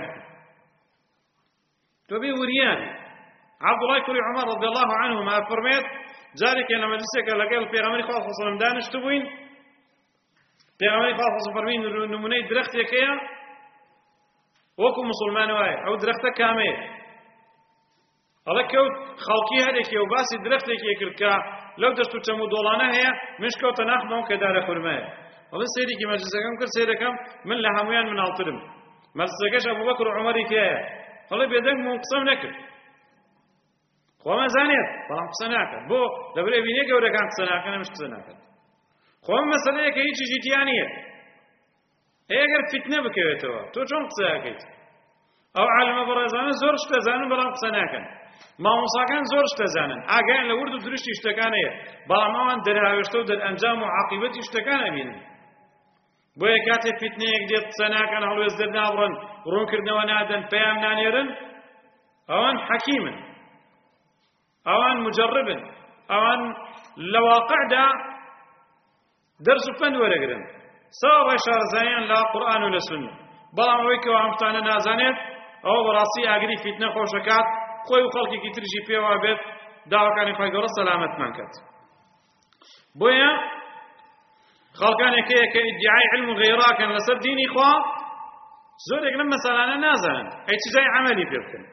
تۆ بێ وریانی عەبدوڵای کوڕی عومەر رەضی الله عنهما فەرمێت جارێکیان لە مەجلیسێکە لەگەڵ پێغەمبەری خوا صلی الله علیه وسلم دانیشتو بووین پێغەمبەری خوا صلی الله علیه وسلم فەرمین نمونەی درەختێکەیە وەکو موسڵمان وایە ئەو درەختە کامەیە ئەڵێ کەوت خەڵکی هەرێکێ و باسی درەختێکی کرد کە لەو دەست و چەم و دۆڵانە هەیە منش کەوتە ناخمەوە کە دارە خورمایە ئەڵێ سەیرێکی مەجلیسەکەم کرد سەیرەکەم من لە هەمویان مناڵترم مەجلیسەکەش ئەبوبەکر و عومەری تایە ئەڵێ بێدەنگ بووم قسەم نەکرد خۆمە زانێت بەڵام قسە ناکەن بۆ لەبەرێ بینێ گەورەکان قسە ناکەن ئەمش قسە ناکەن خۆم مەسەلەیە کە هیچیشی تیا نییە ئەگەر فتنە بکەوێتەوە تۆ چۆن قسە دەکەیت ئەو عالمە بەڕێزانە زۆر شت دەزانن بەڵام قسە ناکەن مامۆستاکان زۆر شت دەزانن ئاگایان لە ورد و درشتی شتەکانەیە بەڵام ئەوان دەرهاوێشتە و دەرئەنجام و عاقیبەتی شتەکان ئەبینن بۆیە کاتێک فتنەیەک دێت قسە ناکەن هەڵوێز دەرنابڕن ڕوونکردنەوە نادەن پەیام نانێرن ئەوان حەکیمن ئەوان مجربن ئەوان لە واقعدا دەرس و پند وەرەگرن ساوەڕێ شارەزاییان لە قورئان و لە سوننە بەڵام ئەوەی کە ئەم شتانە نازانێت ئەوە بەڕاستی ئاگری فتنە خۆشەکات خۆی و خەڵکێکی تریشی پێوا بێت داواکانی خۆی گەورە سەلامەتمان کات بۆیە خەڵکانێکەیە کە ئیدعای علم و غەیراکەن لەسەر دینی خوا زۆرێک لەم مەسەلانە نازانن هیچ چیزای عەمەلی پێ بکەن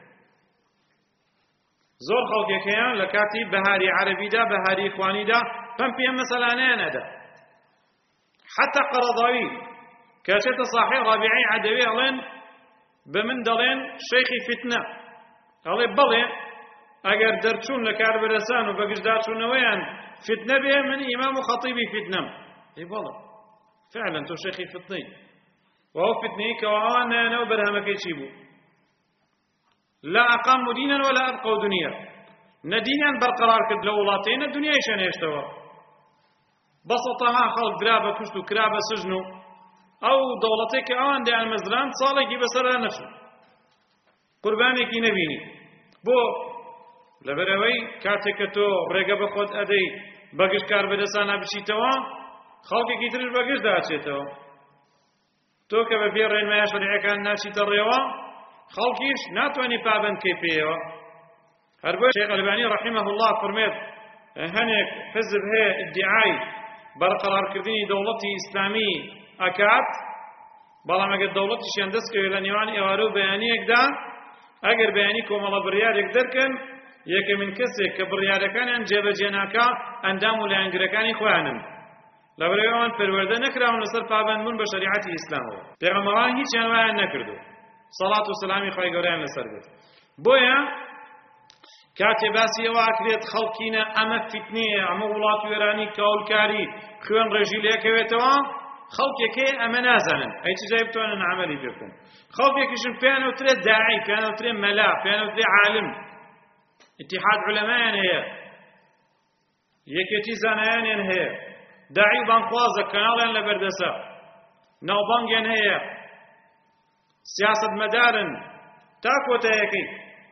زۆر خەڵکێکەیان لە کاتی بەهاری عەرەبیدا بەهاری خوانیدا پەم پێم مەسەلانەیە نەدا حتى قەرەضاوی کە چێتە ساحێ ڕابیعەی عەدەوی ئەڵێن بە من دەڵێن شەیخی فتنە ئەڵێ بەڵێ ئەگەر دەرچوون لە کاربەرەسان و بەگشتداچوونەوەیان فتنە بێ من ئیمام و خەتیبی فتنەم ئەی بەڵێ فعلا تۆ شەیخی فتنەی وەو فتنەی کەوا ئەوان نایەنەوە بەرهەمەکەی چی بوو لا أقاموا دينا ولا أبقوا دنيا ندينا برقرار كد لو ولاتين الدنيا يشان يشتوى بسطها خلق درابة كشتو كرابة سجنو أو دولتك أوان دي المزران صالح بسرها نفسه قربانك نبيني بو لبروي كاتكتو برقة بخود أدي بقش كار بدسانا بشيتوا خلقك يترش بقش داتشيتوا تو كبيرين ما يشرع كان ناشي تريوا خەڵکیش ناتوانێ پابەند کەی پێیەوە هەر بۆ شێخ ئەلبانی ڕەحیمەه الله فەرمێت هەنێک حزب هەیە ئیدعای بەرقەرارکردنی دەوڵەتی ئیسلامی ئەکات بەڵام ئەگەر دەوڵەتیشیان دەستکەوێت لە نێوان ئێوارە و بەیانیەکدا ئەگەر بەیانی کۆمەڵە بڕیارێک دەرکەن یەکەمین کەسێک کە بڕیارەکانیان جێبەجێ ناکا ئەندام و لایەنگرەکانی خۆیانن لەبەرەوەی ئەوان پەروەردە نەکراون لەسەر پابەندبوون بە شەریعەتی ئیسلامەوە پێغەمبەران هیچیان وایان نەکردو صلاة و سلامی خۆی گەورەیان لەسەر بێت بۆیە کاتێ باسی ئەوە ئاکرێت خەڵکینە ئەمە فتنەیە ئەمە وڵات وێرانی کاولکاری خوێن ڕێژی لێکەوێتەوە خەڵکێکەیە ئەمە نازانن هیچ جای بتوانن عەمەلی پێ بکەن خەڵکێکیشن پێیانەوترێت داعی پێیانەوترێت مەلا پێیانەوترێت عالم اتحاد عولەمایان هەیە یەکێتی زانایانیان هەیە داعی و بانخوازە کەناڵیان لەبەردەسە ناوبانگیان هەیە سیاست مدارن تا کۆتایەکەی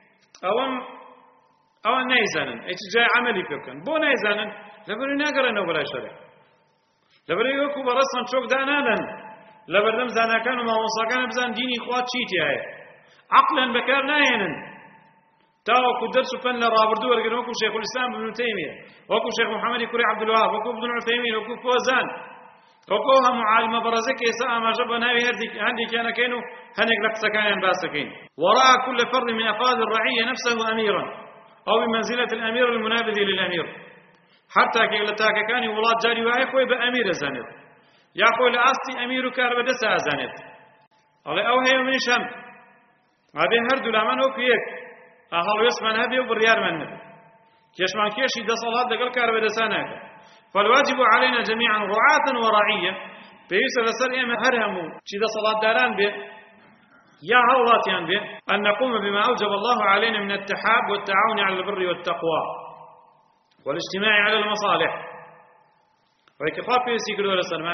ئەوە نایزانن هیچ جای عەمەلی پێ بکەن بۆ نایزانن لەبەرەوەی ناگەڕێنەوە بەلای شەریع لەبەرەوەی وەکو بەڕەسەن چۆک دانادەن لەبەردەم زاناکان و مامۆستاکان بزان دینی خوا چیتی هەیە عەقڵیان بەکار نایێنن تاوەکو دەرس و فەن لە ڕابردوو وەرگن وەکو شێخ الئیسلام ابن تەیمیە وەکو شێخ محەممەدی کوڕی عەبدولوهاب وەکو ابن عوثەیمین وەکو فۆزان وەکو هەموو عالمە بەڕێزە کە ئێستا ئاماژە بە ناوی هەندێکیانەکەین و هەندێک لە قسەکانیان باسەکەین وراء كل فرد من أفراد الرعية نفسه أميرا أو بمنزلة الأمير المنابذ للأمير حتى كي لتاككاني ولاد جاري وعي خوي بأمير زانت يا خوي لأستي أمير كار بدسا زانت الله أو هي من شم هذه هردو لمن هو كيك أهل يسمن هذه وبريار من كيش من كيش يدس الله دقل كار بدسا ناك فالواجب علينا جميعا رعاة ورعية بيس لسر إما هرهمو شيدا صلاة داران به يا هولاتيان به أن نقوم بما أوجب الله علينا من التحاب والتعاون على البر والتقوى والاجتماع على المصالح ويكفاف يسيكروا لسرمان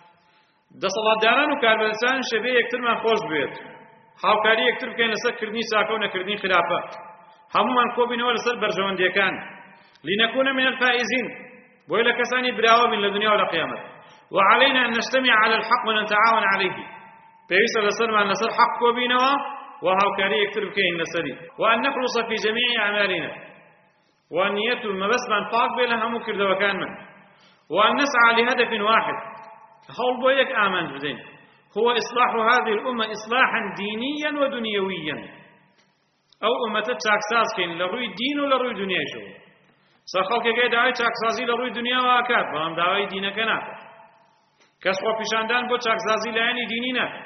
ده صلاة داران وكاربلسان شبيه يكتر من خوش بيت هاوكاري يكتر بكين لسر كردني ساكونا كردني خلافة همو من كوبين ولسر برجوان ديكان لنكون من الفائزين بويلا كساني براوة من الدنيا والقيامة وعلينا أن نجتمع على الحق ونتعاون عليه بيس لسر من لسر حق كوبينوا وهاوكاري يكتر بكين لسري وأن نخلص في جميع أعمالنا وأن يتو المبس من طاق بلا همو كرد وكان من وأن نسعى لهدف واحد هول بويك آمن بدين هو إصلاح هذه الأمة إصلاحا دينيا ودنيويا أو أمة تاكساس كين لروي دين ولروي دنيا شو سخالك جاي داعي تاكسازي لروي دنيا وأكاد بام داعي دينك ناك كس خو پیشاندان بو تاکسازی لایانی دینی ناک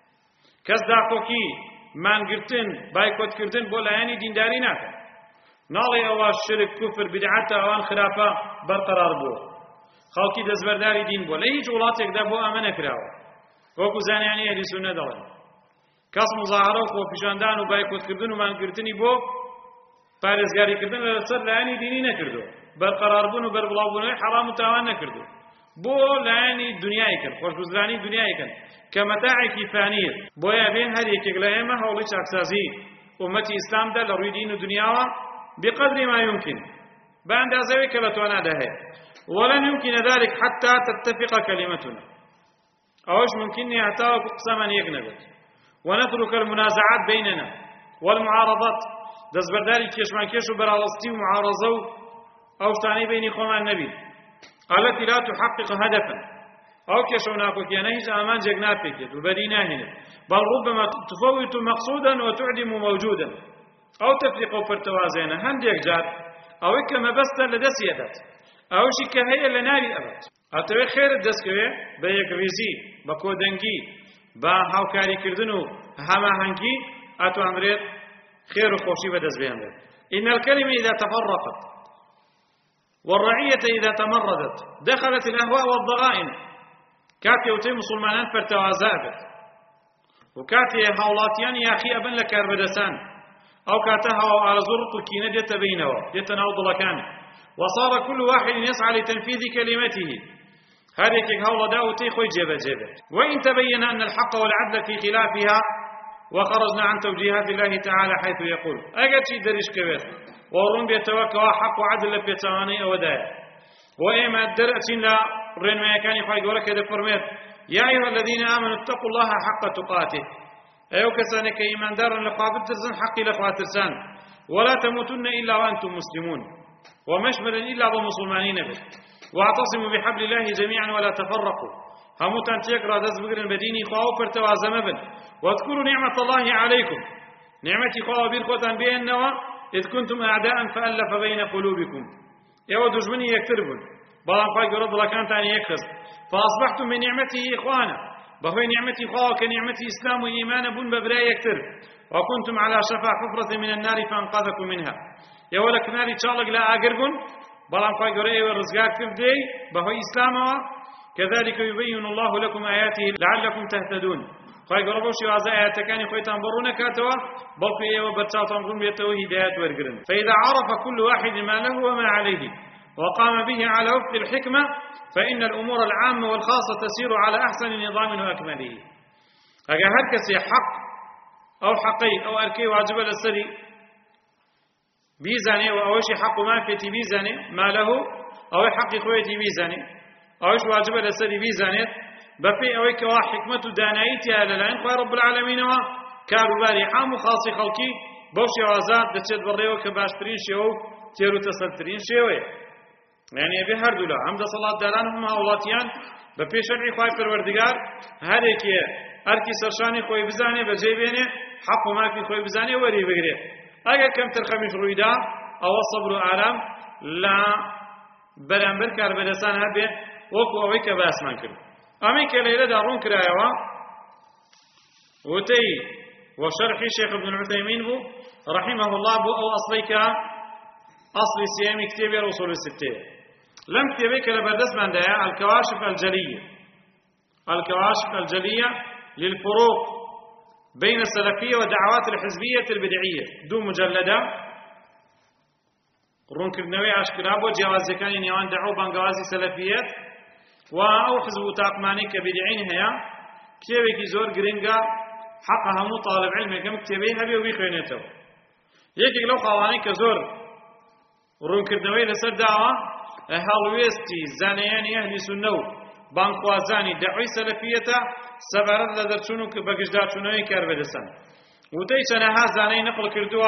کس داخوکی مانگرتن بایکوت کردن بو لایانی دینداری ناک ناڵێ ئەوە شرک کوفر بدعەتە ئەوان خراپە بەرقەرار بوو خەڵکی دەستبەرداری دین بوو لە هیچ وڵاتێکدا بۆ ئەمە نەکراوە وەکو زانیانی ئەهلی سوننە دەڵێن کەس مزاهرە و خۆپیشاندان و بایکۆتکردن و مانگرتنی بۆ پارێزگاریکردن لەسەر لایانی دینی نەکردووە بەرقەراربوون و بەربڵاوبوونەوەی حەرام و تاوان نەکردووە بۆ لایانی دنیای کرد خۆشگوزرانی دنیای کرد کە مەتاعێکی فانیە بۆیە بێ هەر یەکێک لە ئێمە هەوڵی چاکسازی ئومەتی ئیسلامدا لە ڕووی دین و دنیاوە بقدر ما يمكن بأندازة كلتونا ده ولن يمكن ذلك حتى تتفق كلمتنا أوش ممكن يعتاق قسما يقنبت ونترك المنازعات بيننا والمعارضات دزبرداري كيشمان كيشو برالستي ومعارضة أو ثاني بين قوم النبي التي لا تحقق هدفا أو كيشوناكو كيانيش أمان جقناتك وبدينا هنا بل ربما تفوت مقصودا وتعدم موجودا أو تفرق فرتوازينا هنديك جار أو كما بس لدسيدات أو شي كهيئة لناري أبد أتوي خير الدسكوية بيك ريزي بكودنجي با هاوكاري كردنو هما هنجي أتو أمريت خير وخوشي بدس بيامر إن الكلمة إذا تفرقت والرعية إذا تمردت دخلت الأهواء والضغائن كاتي وتي مسلمان فرتوازابت وكاتي هاولاتيان يا أخي أبن لك أربدسان أو كاتها على زرق كينا جت بينه يتناوض لكان وصار كل واحد يسعى لتنفيذ كلمته هذه كهول داوتي خوي جبه وإن تبين أن الحق والعدل في خلافها وخرجنا عن توجيهات الله تعالى حيث يقول أجد شيء دريش كبير ورم بيتوكل حق وعدل بيتواني أودايا وإما درأتين لا رين ما كان يقول لك هذا فرميت يا أيها الذين آمنوا اتقوا الله حق تقاته أيو كسانك إيمان دارا لقابل ترسن حقي لقواترسان ولا تموتن إلا وأنتم مسلمون ومشملا إلا بمسلمانين به واعتصموا بحبل الله جميعا ولا تفرقوا هموتان تيقرا دز بقرن بديني خواو فرتوازم بن واذكروا نعمة الله عليكم نعمتي خواو بيركوتان بأنوا إذ كنتم أعداء فألف بين قلوبكم يو دجمني يكتربون بلان خواهي قرد لكان تاني يكخص فأصبحتم من نعمته إخوانا بهوي نعمتي خواك نعمتي إسلام وإيمان بن ببراء يكتر وكنتم على شفا حفرة من النار فأنقذكم منها يا ولك ناري تشالق لا أقربون بلان خواهي قرأي ورزقات كردي بهوي إسلام كذلك يبين الله لكم آياته لعلكم تهتدون خواهي قرأبو شوازا آيات كاني خوي تنبرون كاتوا بل في إيوه برتاو تنبرون بيتوه هدايات ورقرن فإذا عرف كل واحد ما له وما عليه وقام به على وفق الحكمة فإن الأمور العامة والخاصة تسير على أحسن نظام وأكمله أجا هركسي حق أو حقي أو أركي واجب للسري بيزاني وأوشي حق ما في بيزاني ما له أو حق خويتي بيزاني أوش واجب للسري بيزاني بفي أويك حكمة دانايتها للعين خوي رب العالمين كارباري عام وخاصي خلقي بوشي وازات دتشد بريو كباشترين شيو تيرو تسلترين شيوي يعني أبي هردولا عمد صلاة دارانهم هاولاتيان بفي شرعي خواهي پروردگار هر اكي اركي سرشاني خوي بزاني بجيبيني حق ما في خوي بزاني وري بگري اگر كم ترخمش رويدا او الصبر آرام لا برانبر كاربدسان هبه وكو اويك باسمان كرد امي كليلة دارون كرايوا وتي وشرحي شيخ ابن العثيمين بو رحمه الله بو او اصليك أصل السيام كتاب الأصول الستة لم كتابيك لبردس من دايا الكواشف الجلية، الكواشف الجلية للفروق بين السلفية ودعوات الحزبية البدعية، دو مجلدة ڕوونکردنەوەی ئاشکرا بۆ جیاوازیەکانی نێوان دەعوا و بانگەوازی سەلەفیەت و ئەو حزب و تاقمانەی کە بیدعین هەیە کتێبێکی زۆر گرنگە حەقە هەموو طالب علمێکم کتێبەی هەبێ و بیخوێنێتەوە. یەکێک لەو خاڵانەی کە زۆر ڕوونکردنەوەی لەسەر داوە هەڵوێستی زانایانی ئەهلی سوننە و بانگخوازانی دەعوای سەلەفیەتە سەبارەت لە دەرچوون و بەگشتداچوونەوەی کاربەدەستان. وتەی چەندەها زانای نەقڵ کردووە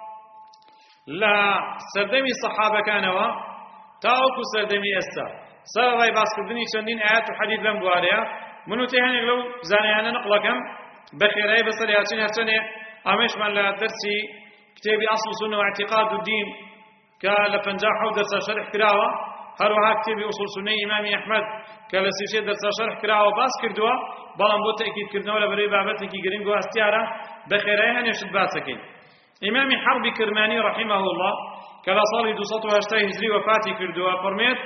لە سەردەمی سەحابەکانەوە تاوەکو سەردەمی ئێستا سەرەڕای باسکردنی چەندین ئاەت و حەدیث لەم بوارەیە. من وتەی هەنێک لەو زانایانە نەقڵەکەم بە خێرایی بەسەر یاچین هەرچەندێ ئەمەشمان لە دەرسی کتێبی ئەصل سونە و اعتقاد و دین کە لە 57 دەرسە شەرح کراوە، هەروەها کتێبی ئوصول سونەی ئیمامی ئەحمەد کە لە 33 دەرسە شەرح کراوە باس کردووە، بەڵام بۆ تەئکیدکردنەوە لەبەرەوەی بابەتێکی گرنگ و هەستیارە بە خێرایی هەنێشت باسەکەین. إمام حرب كرماني رحمه الله كلا صالي 280 هجري وفاتي كردوا فرميت: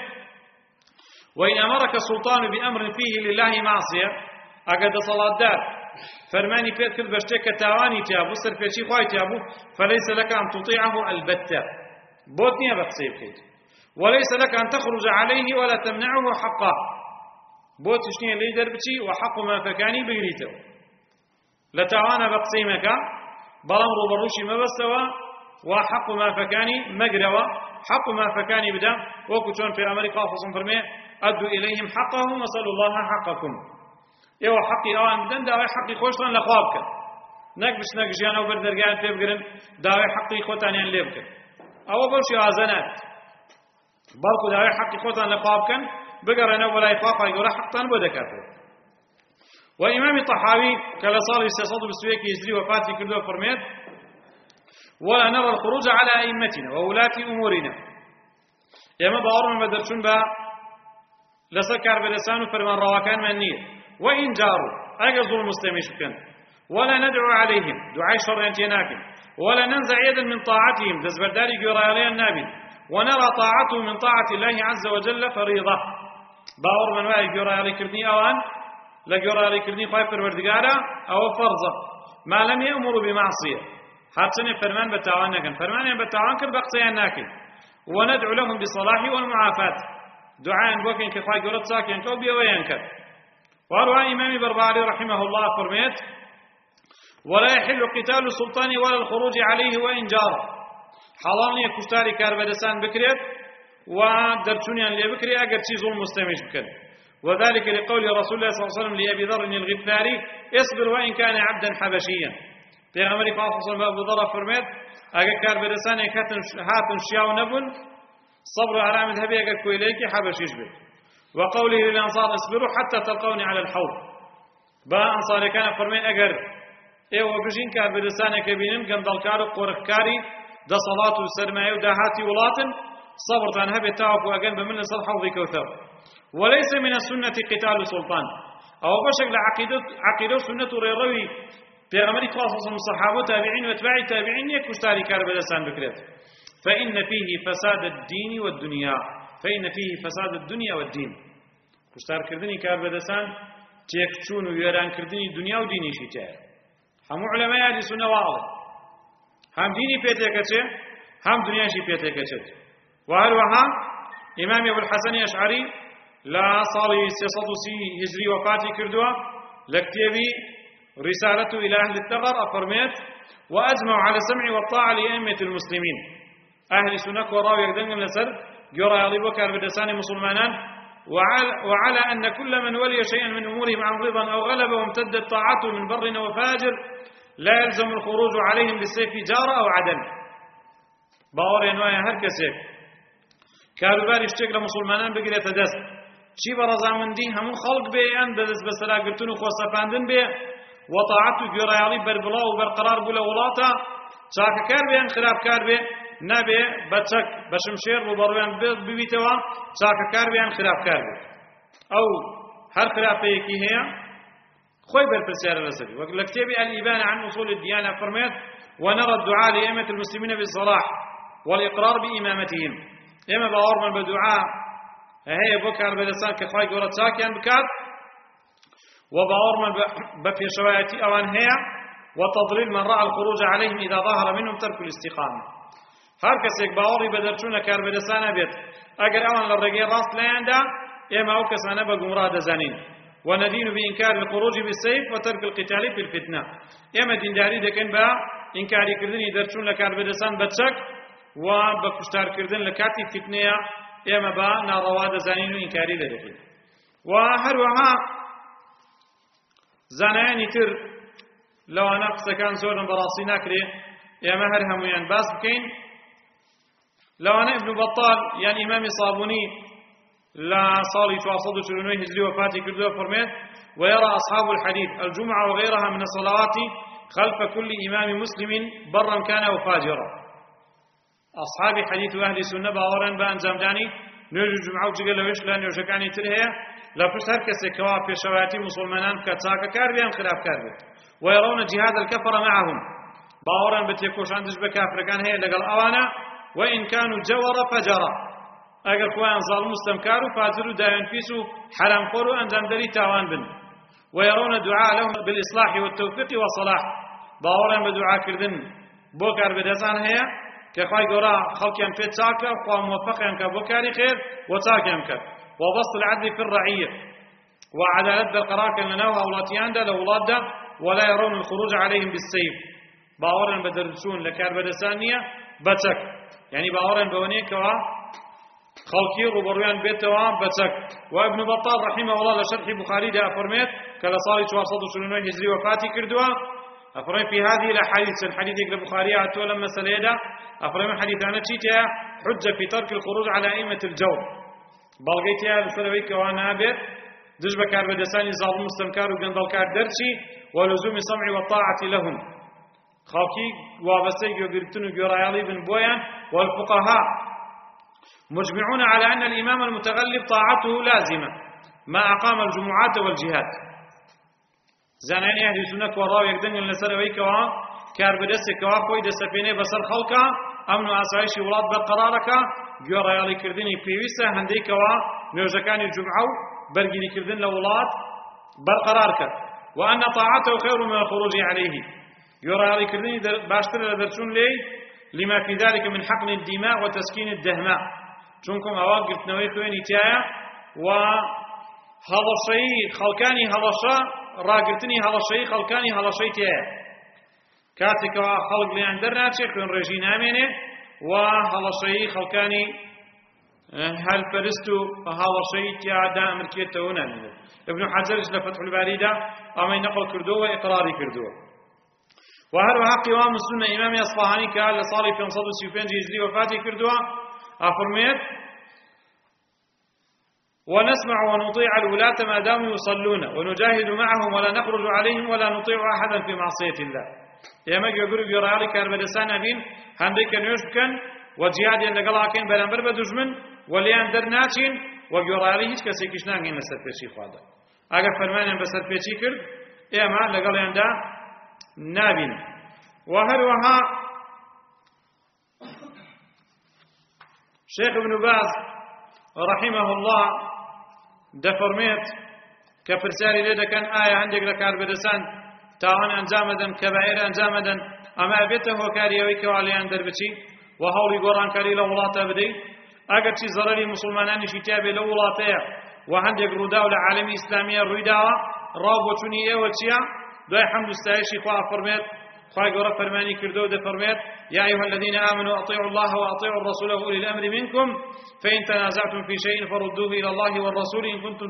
وإن أمرك السلطان بأمر فيه لله معصية أقد صلاة دار فرماني فيت كل بشتك تاواني تابو سر فيشي خواي تابو فليس لك أن تطيعه البتة بوتني بقصيب كيت، وليس لك أن تخرج عليه ولا تمنعه حقه بوتشني اللي دربتي وحق ما فكاني بيريته لتاوانا بقصيمك بەڵام ڕوبەڕووشی مەبەستەوە و حەق و مافەکانی مەگرەوە، حەق و مافەکانی بدە وەکو چۆن پێغەمبەری خوا فەرمێ فەرمێ ئەدوا ئیلەیهم حەقەهم وەسەلوا الله حەقەکم، ئێوە حەقی ئەوان بدەن داوای حەقی خۆشتان لە خوا بکەن، نەک بچنە گژیانەوە بەردەرگایان پێ بگرن داوای حەقی خۆتانیان لێ بکەن، ئەوە بەو شێوازە نات، بەڵکو داوای حەقی خۆتان لە خوا بکەن بگەڕێنەوە بۆ لای خوا، خوای گەورە حەقتان بۆ دەکاتەوە. وإمام طحاوي كلا صالح 321 هجري وفاتي كردوا فرميت: ولا نرى الخروج على أئمتنا وولاة أمورنا. يما باورنا بدرشون با لسكر بلسان فرمان رواكان من نير وإن جاروا أجر ظلم المسلمين شكرا ولا ندعو عليهم دعاء شر ينتيناكم ولا ننزع يدا من طاعتهم دزبرداري قرالي النابل ونرى طاعته من طاعة الله عز وجل فريضة. باور من واي قرالي كردني أوان لجرالي كردني خايف الوردقارة أو فرضة ما لم يأمروا بمعصية حتى فرمان بتاوان كان فرمان بتاوان كر بقصيان ناكل وندعو لهم بالصلاح والمعافاة دعاء بوكين كخاي قرط ساكن كوبي وينكر. وروى إمام برباري رحمه الله فرميت: ولا يحل قتال السلطان ولا الخروج عليه وإن جار. حلالني كشتاري كاربدسان بكريت ودرتونيان لي بكري أجر شي ظلم مستمش بكري، وذلك لقول رسول الله صلى الله عليه وسلم لأبي ذر الغفاري: اصبر وإن كان عبدا حبشيا. پیغمبر صلى الله عليه وسلم أبو ذر فرميت أجا كار برساني هاتن شياو نبن صبر على مذهبي أجا كويليك حبشيش بي. وقوله للأنصار: اصبروا حتى تلقوني على الحوض. با أنصار كان فرميت أجر إيه وبجين كار برساني كبينم قندل كارو قرخ كاري دا صلاة وسرماية وداهاتي ولاتن صبر تنهبي تاوك وأجن بمن صل حوضي كوثر. وليس من السنة قتال سلطان أو بشكل عقيدة سنة ريروي بيغمري خاصة الصحابة تابعين واتباع تابعين يكشتاري كاربدسان بكريت، فإن فيه فساد الدين والدنيا، فإن فيه فساد الدنيا والدين. كشتار كردني كاربدسان تيكشون ويران كردني دنيا وديني شتاء. هم علماء أهل السنة واضح، هم ديني بيتكتش هم دنيا شي بيتكتش. وهروها إمام أبو الحسن الأشعري لا صالح 330 هجري وفاتي كردوا لكتابي رسالته إلى أهل الثغر أفرميت: وأجمع على السمع والطاعة لأئمة المسلمين. أهل سنك وراوي يقدم لسر جرى يضيب وكار بدسان مسلمانا وعلى أن كل من ولي شيئا من أمورهم عن رضا أو غلب وامتدت طاعته من بر وفاجر لا يلزم الخروج عليهم بالسيف جار أو عدل. باور ينوايا هركسيك كاروبار اشتغل مسلمانان بقرية دست شي برزامندی همون خلق به ان دست بسرا گرتون و خوصفاندن به وطاعت و گرایالی بربلا و برقرار بوله ولاتا چاککار به ان خرابکار به نبه بچک بشمشیر و بروان ببیتوا چاککار به ان خرابکار به او هر خرابه یکی هيا خوي بالبرسيار الرسلي. وكتاب الإبان عن أصول الديانة فرمت: ونرى الدعاء لأئمة المسلمين بالصلاح والإقرار بإمامتهم. إما باور من بدعاء هەیە بۆ کاربەدەستان کە خوای گەورە چاکیان بکات و باوەڕمان بە پێشەوایەتی ئەوان هەیە وتضليل من رأى الخروج عليهم إذا ظهر منهم ترك الاستقامة هر کەسێک باوەڕی بە دەرچوونە کاربەدەستانە بێت ئەگەر ئەوان لە ڕێگەی ڕاست لایاندا ئێمە ئەو کەسانە بە گومڕا دەزانین وندين بإنكار الخروج بالسيف وترك القتال في الفتنة إما دينداري دكن با إنكاري كردن يدرشون لكار بدسان بتشك وبكشتار كردن لكاتي فتنة إما با نارواد زانين إنكاري لدكن وهروها زاناني تر لو أنا قسكان زورن براسي ناكري إما هرهم ويان باس بكين لو أنا ابن بطال يعني إمام صابوني لا صالي 449 هجري وفاتي كردوه فرميت ويرى أصحاب الحديث الجمعة وغيرها من الصلوات خلف كل إمام مسلم برا كان أو فاجرا أصحاب حديث وأهل السنة باورا بأنزام داني نوجو جمعة وجقل لوش لأن يوشكاني ترهي لا فشتر كسكوا في شواتي مسلمان كتاك كاربيان خلاف كاربي ويرون جهاد الكفر معهم باورا بتيكوش عندش بكافر كان هي لقل أوانا وإن كانوا جور فجرا اگر خوان ظالم مستمكار وفاجر وداين فيسو حرام خور وانجام دري تاوان بن ويرون دعاء لهم بالاصلاح والتوفيق والصلاح باورن بدعاء كردن بو كار بدسان هي كخاي غورا خلقيان في تاكا خو موفقين كبوكاري خير وتاكم كر وبسط العدل في الرعيه وعداله القرار كما اولاتيان ده الاولاد ده ولا يرون الخروج عليهم بالسيف باورن بدرسون لكار بدسانيه بتك يعني باورن بوني كوا خلقي روبروان بيتوا بتك وابن بطال رحمه الله لشرح بخاري ده فرميت كلا صالي 429 هجري وفاتي كردوا افرمي في هذه الاحاديث الحديث البخاري اتو لما سليدا افرمي حديث انا تشيتا حجه في ترك الخروج على ائمه الجور بلغيتها لسلوي كوانا بيت دج بكار بدساني ظالم مستنكار وقندل كار درشي ولزوم السمع والطاعه لهم خلقي وابسي يغرتن غرايالي بن بويان والفقهاء مجمعون على أن الإمام المتغلب طاعته لازمة ما أقام الجمعات والجهاد زانين أهل السنة وراء يقدن لسر ويكوا كار بدست كوا خوي دسفينه بسر خلقا أمن أسعيش ولاد بقرارك جورا يالي كردني بيوسا هندي كوا نوجكان الجمعة برجلي كردن لولاد برقرارك وأن طاعته خير من الخروج عليه جورا يالي كردني باشتر لدرسون لي لما في ذلك من حقن الدماء وتسكين الدهماء چونكم ئەوە گرتنەوەی خوێنی تایە و هەڵەشەیی خەڵکانی هەڵەشە ڕاگرتنی هەڵەشەیی خەڵکانی هەڵەشەی تایە کاتێکەوە خەڵک لێیان دەرناچێت خوێن ڕێژی نامێنێ و هەڵەشەیی خەڵکانی هەلپەرست و هەڵەشەیی تیادا ئەمرکێتەوە نامێنێت ابن حەجەرش لە فتح الباریدا ئەمەی نەقڵ کردووە ئیقراری کردووە وهروها قوام السنة إمام أصفهاني كان لصالح 535 هجري وفاتي كردوها أفرميت ونسمع ونطيع الولاة ما داموا يصلون ونجاهد معهم ولا نخرج عليهم ولا نطيع أحدا في معصية الله يما يقول يرى كاربدسان أبين هنديك نيوشكن وجهاد يلقلاكين بلانبر بدجمن وليان درناتين ويرى هيك كسيكشنان هنا سربيشي خوادا أجا فرمانين بسربيشي كرد يما لقليان دا نابين وهروها شيخ ابن باز رحمه الله دفرميت كفرساري لدى كان آية عندك لكار بدسان تاوان أنجامدا كبائر أنجامدا أما بيته كاريويك وعلي أندر بشي وهولي قرآن كاري لولاتا بدي أقد شي ضرري مسلماناني شتابي لولاتا وعندك رداولة عالمي إسلامية الرداوة رابطوني إيوتشيا دوي حمد استعيشي خواه فرميت خواه قرأ فرماني كردو ده فرميت يا أيها الذين آمنوا أطيعوا الله وأطيعوا الرسول وأولي الأمر منكم فإن تنازعتم في شيء فردوه إلى الله والرسول إن كنتم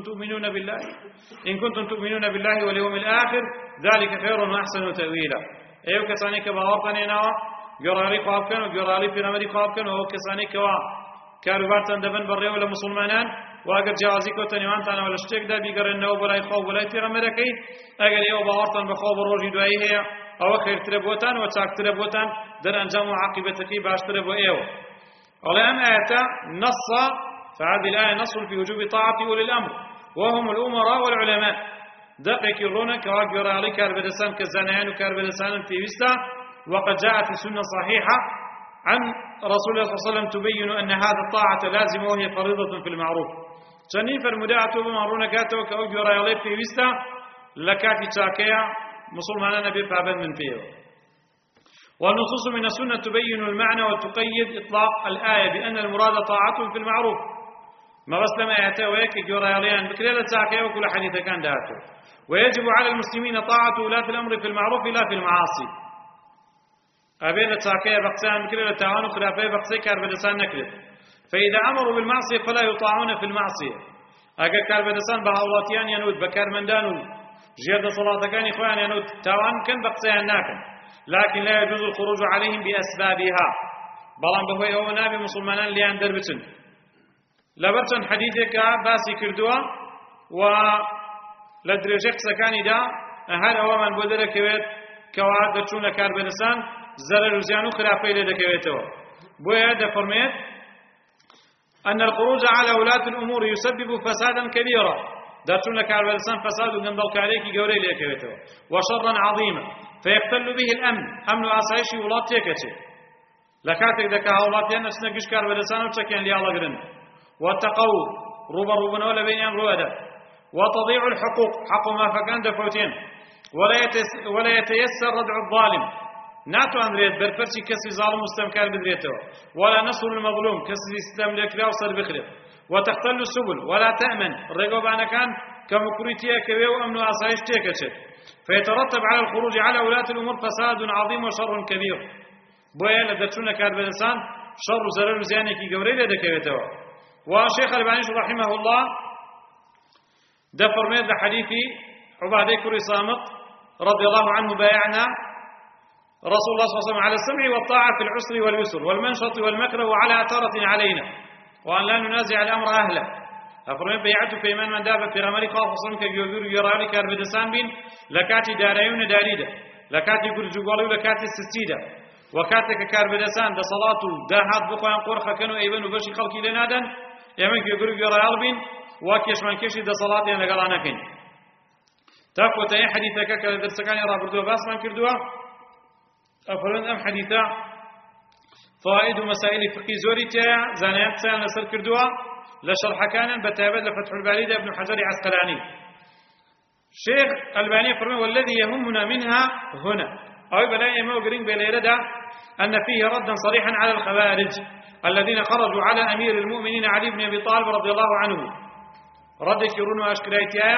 تؤمنون بالله واليوم الآخر ذلك خير وأحسن تأويلا أيوة كساني كباورتني نوا جرالي خوابكن وجرالي في نمدي خوابكن وهو كساني كوا كاروبارتن دبن بريه ولا مسلمانان واگر جوازی کو تنیوان تانا ولا شتێک دا بیگەڕێن نەوە بەلای خۆ بەلای پێغەمبەرەکەی ئەگەر ئێوە باوەڕتان بەخۆ بە ڕۆژی دوایی هەیە ئەوە خێرترە بۆتان و چاکترە بۆتان دەرئەنجام و عاقبەتەکەی باشترە بۆ ئێوە ئەڵێ ئەم ئاەتە نص فهذه الآية نص في وجوب طاعة أولي الأمر وهم الأمراء والعلماء دقيق الرونة كواجر علي كاربدسان كزانيان وكاربدسان في وستا وقد جاءت السنة صحيحة عن رسول الله صلى الله عليه وسلم تبين أن هذه الطاعة لازمة وهي فريضة في المعروف چەندین فەرمودەیە بۆمان ڕوونەکاتەوە کە ئەو گوێڕایەڵەی پێویستە لە کاتی چاکەیە مسلمانانە بێ پابەند من پێوە. والنصوص من السنة تبين المعنى وتقيد إطلاق الآية بأن المراد طاعتهم في المعروف. ما بس لما يأتويك جورياليان بكريلة ساكية وكل حديث كان داته. ويجب على المسلمين طاعة ولاة الأمر في المعروف لا في المعاصي. أبين ساكية بقسان بكريلة تعاون خلافية بقسي كاربدسان نكرت. فإذا أمروا بالمعصية فلا يطاعون في المعصية. أجا كاربدسان بهاولاتيان ينود بكارمندانو جيادة صلاة كان إخوان ينود تعاون كان بقسيان ناكن. لكن لا يجوز الخروج عليهم بأسبابها. بلان بهوي أو نابي مسلمان ليان دربتن. لبرچن حديثك باسي كردوا و لدرجة قسكاني دا هر أول من بودر كويت كواد دچون كاربنسان زرر وزيانو خرافي لدكويتوا بويا دا فرميت أن الخروج على ولاة الأمور يسبب فسادا كبيرا دچون كاربنسان فساد وقندل كاريكي قوري لدكويتوا وشرا عظيما فيختل به الأمن أمن وآسايشي ولات تيكتي لكاتك دكا هولاتيان اسنقش كاربنسان وشكين ليالا قرن والتقوى روبنا ولا بين رودا وتضيع الحقوق حق ما فكان دفوتين ولا يتيسر ردع الظالم ناتو أمريت برفرشي كسي ظالم مستمكان بدريته ولا نصر المظلوم كسي استملك لا وصل بخره وتختل السبل ولا تأمن الرقوب أنا كان كمكريتيا كبير أمن أصايش تيكتشت فيترتب على الخروج على ولاة الأمور فساد عظيم وشر كبير بويا لدرشون كاربلسان شر زرر زيانك قوري لدكيته وشيخ الباني رحمه الله دفر ميد حديث عبادة كري صامت رضي الله عنه بايعنا رسول الله صلى الله عليه وسلم على السمع والطاعة في العسر واليسر والمنشط والمكره وعلى أثارة علينا وأن لا ننازع الأمر أهله أفرمي بيعته في إيمان من داب في غمري خاص وصلم كجوجور يرالي كاربدسان بين لكاتي داريون داريدة لكاتي كرجوالي لكاتي السستيدة وكاتك كاربدسان ده صلاته ده هاد بقوان قرخة كانوا أيبان وبشي خلقي لنادا يمكن يقول يرال بين واكيش من كيش ده صلاة يعني قال كين تاكو تاي حديثك كدرسكان يرا بردو باس من كردوا أفرن أم حديثا فوائد ومسائل فقه زوري تاع زانيات سال نسر كردوا لشرح كان بتابع لفتح الباري ابن حجر عسقلاني شيخ الباني فرمى والذي يهمنا منها هنا أو بلاي ما وقرين بليردا أن فيه ردا صريحا على الخوارج الذين خرجوا على أمير المؤمنين علي بن أبي طالب رضي الله عنه ردك يرون وأشكريتيا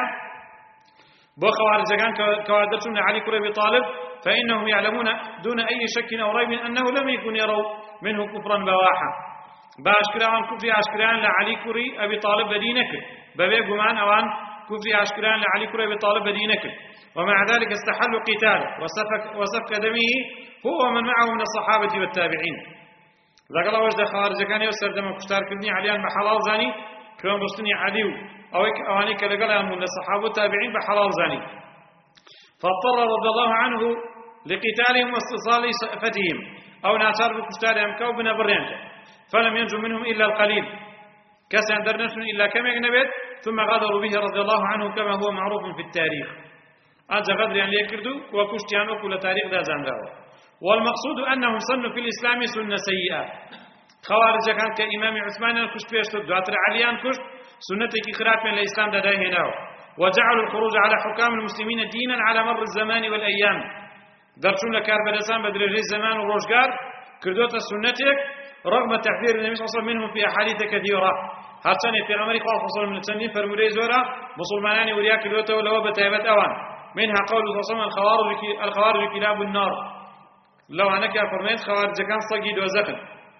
بو خوارج كان كوادرتون علي بن أبي طالب فإنهم يعلمون دون أي شك أو ريب أنه لم يكن يروا منه كفرا بواحا باشكران كفر أشكران لعلي كري أبي طالب بدينك ببي قمان أوان كفر أشكران لعلي كري أبي طالب بدينك ومع ذلك استحلوا قتاله وسفك دمه هو ومن معه من الصحابة والتابعين لقد الله وجد خوارج كان يوسر دم كشتار كبني عليان بحلال زاني كلام بستني عليو أو أواني كلقلا من الصحابة والتابعين بحلال زاني فاضطر رضي الله عنه لقتالهم واستئصال صفتهم أو ناصر بكشتارهم كوبنا برينك فلم ينجو منهم إلا القليل كسان درنسن إلا كم يجنبت ثم غدروا به رضي الله عنه كما هو معروف في التاريخ أجا غدر يعني يكردوا وكشتيان وكل تاريخ ذا زنجاوه والمقصود أنهم صنوا في الإسلام سنة سيئة خوارج كان كإمام عثمان كشت بيشتد دواتر عليان كشت سنتك خلاف من الإسلام دا هناو وجعلوا الخروج على حكام المسلمين دينا على مر الزمان والأيام درشون لكاربلسان بدرجة الزمان والروشقار كردوت سنتك رغم تحذير النبي صلى الله عليه وسلم منهم في أحاديث كثيرة حتى في عمر قال صلى الله عليه وسلم من فرمولي زورا مسلمان ورياك كردوته ولو بتابت أوان منها قول صلى الله عليه وسلم الخوارج كلاب النار لو أنا كفرميت خوارج كان صقيد وزخن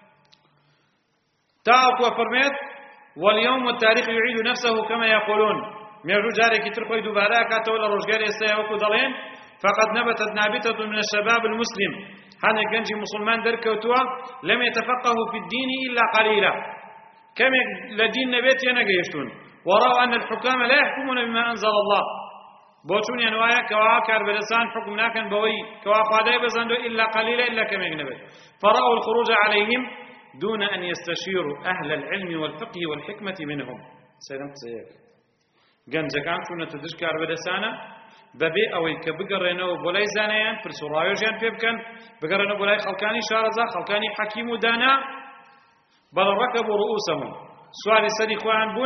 تاق وفرميت واليوم والتاريخ يعيد نفسه كما يقولون ميرجو جاري كتر خوي دوباره كاتو ولا روجاري استياوكو دلين فقد نبتت نابتة من الشباب المسلم هذا كنجي مسلمان دركوتوا لم يتفقهوا في الدين إلا قليلا كم لدين نبيت ينقيشتون ورأوا أن الحكام لا يحكمون بما أنزل الله بوتون ينوايا كوا كاربلسان حكمنا كان بوي كوا قاداي بزندو إلا قليلا إلا كم ينبت فرأوا الخروج عليهم دون أن يستشيروا أهل العلم والفقه والحكمة منهم سلام سيك جنجا كان كنا تدش كاربلسانا ببي أوي كبقرينو بولاي زانيان فرسورايو جان بيبكن بقرينو بولاي خلقاني شارزا خلقاني حكيم دانا بل ركبوا رؤوسهم سؤال سدي خوان بونا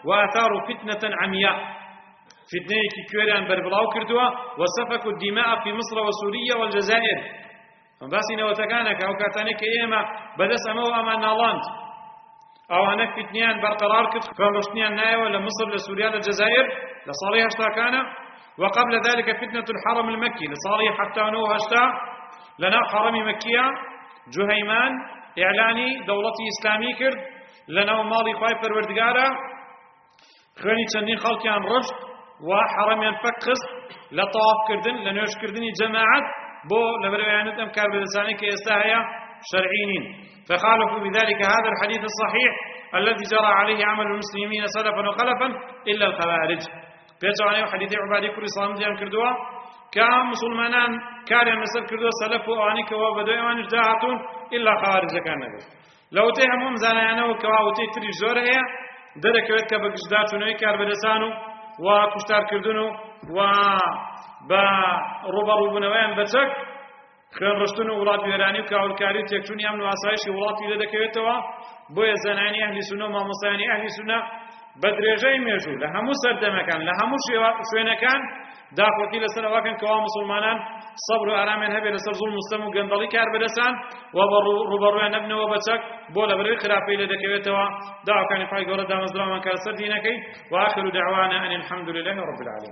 وأثاروا فتنة عمياء فتنة كيوريان بربلاو كردوا وسفكوا الدماء في مصر وسوريا والجزائر باسي نوتكانك أو كاتانك إيما بدس أمو أما نالاند أو هناك فتنيان برقرار كت فرشتنيان نايا ولا مصر لسوريا للجزائر لصالح اشتاكانا وقبل ذلك فتنة الحرم المكي لصالح حتى نوه اشتا لنا حرم مكية جهيمان إعلاني دولتي إسلامي كرد لنا مالي خواي پروردگارا خواني چندين خلقيان رشد وحرميان فكس لطواف كردن لنوش كردني جماعات بو لبرويانت أمكار بلساني كيستاهيا شرعينين فخالفوا بذلك هذا الحديث الصحيح الذي جرى عليه عمل المسلمين سلفا وخلفا إلا الخوارج بيجوا حديث عبادي كل إسلام ديان كردوا كمسلمان كاريان مسل كردوا سلفوا وانك وبدوا وان اجداعتون إلا خوارج كان نبي لو تهمهم زانيانه وكواوتي تري زور هي دركويت كبجداتوني كار بلسانو وكشتار كردنو و با روبرو بنوان بچك خير رشتن ولاد ويراني وكاولكاري تكتوني امن واسايشي ولاد في دكويتوا بو زناني اهل سنه ما مصاني اهل سنه بدرجه ميجو لهمو سردمكان لهمو شوينكان داخلتي لسنه وكان كوا مسلمانان صبر ارامن هبه لسر ظلم مستمو غندلي كار بدسان وروبرو ابن وبچك بولا بري خرافي لدكويتوا دعوا كان فاي غوردا مزرما كان سدينكي واخر دعوانا ان الحمد لله رب العالمين.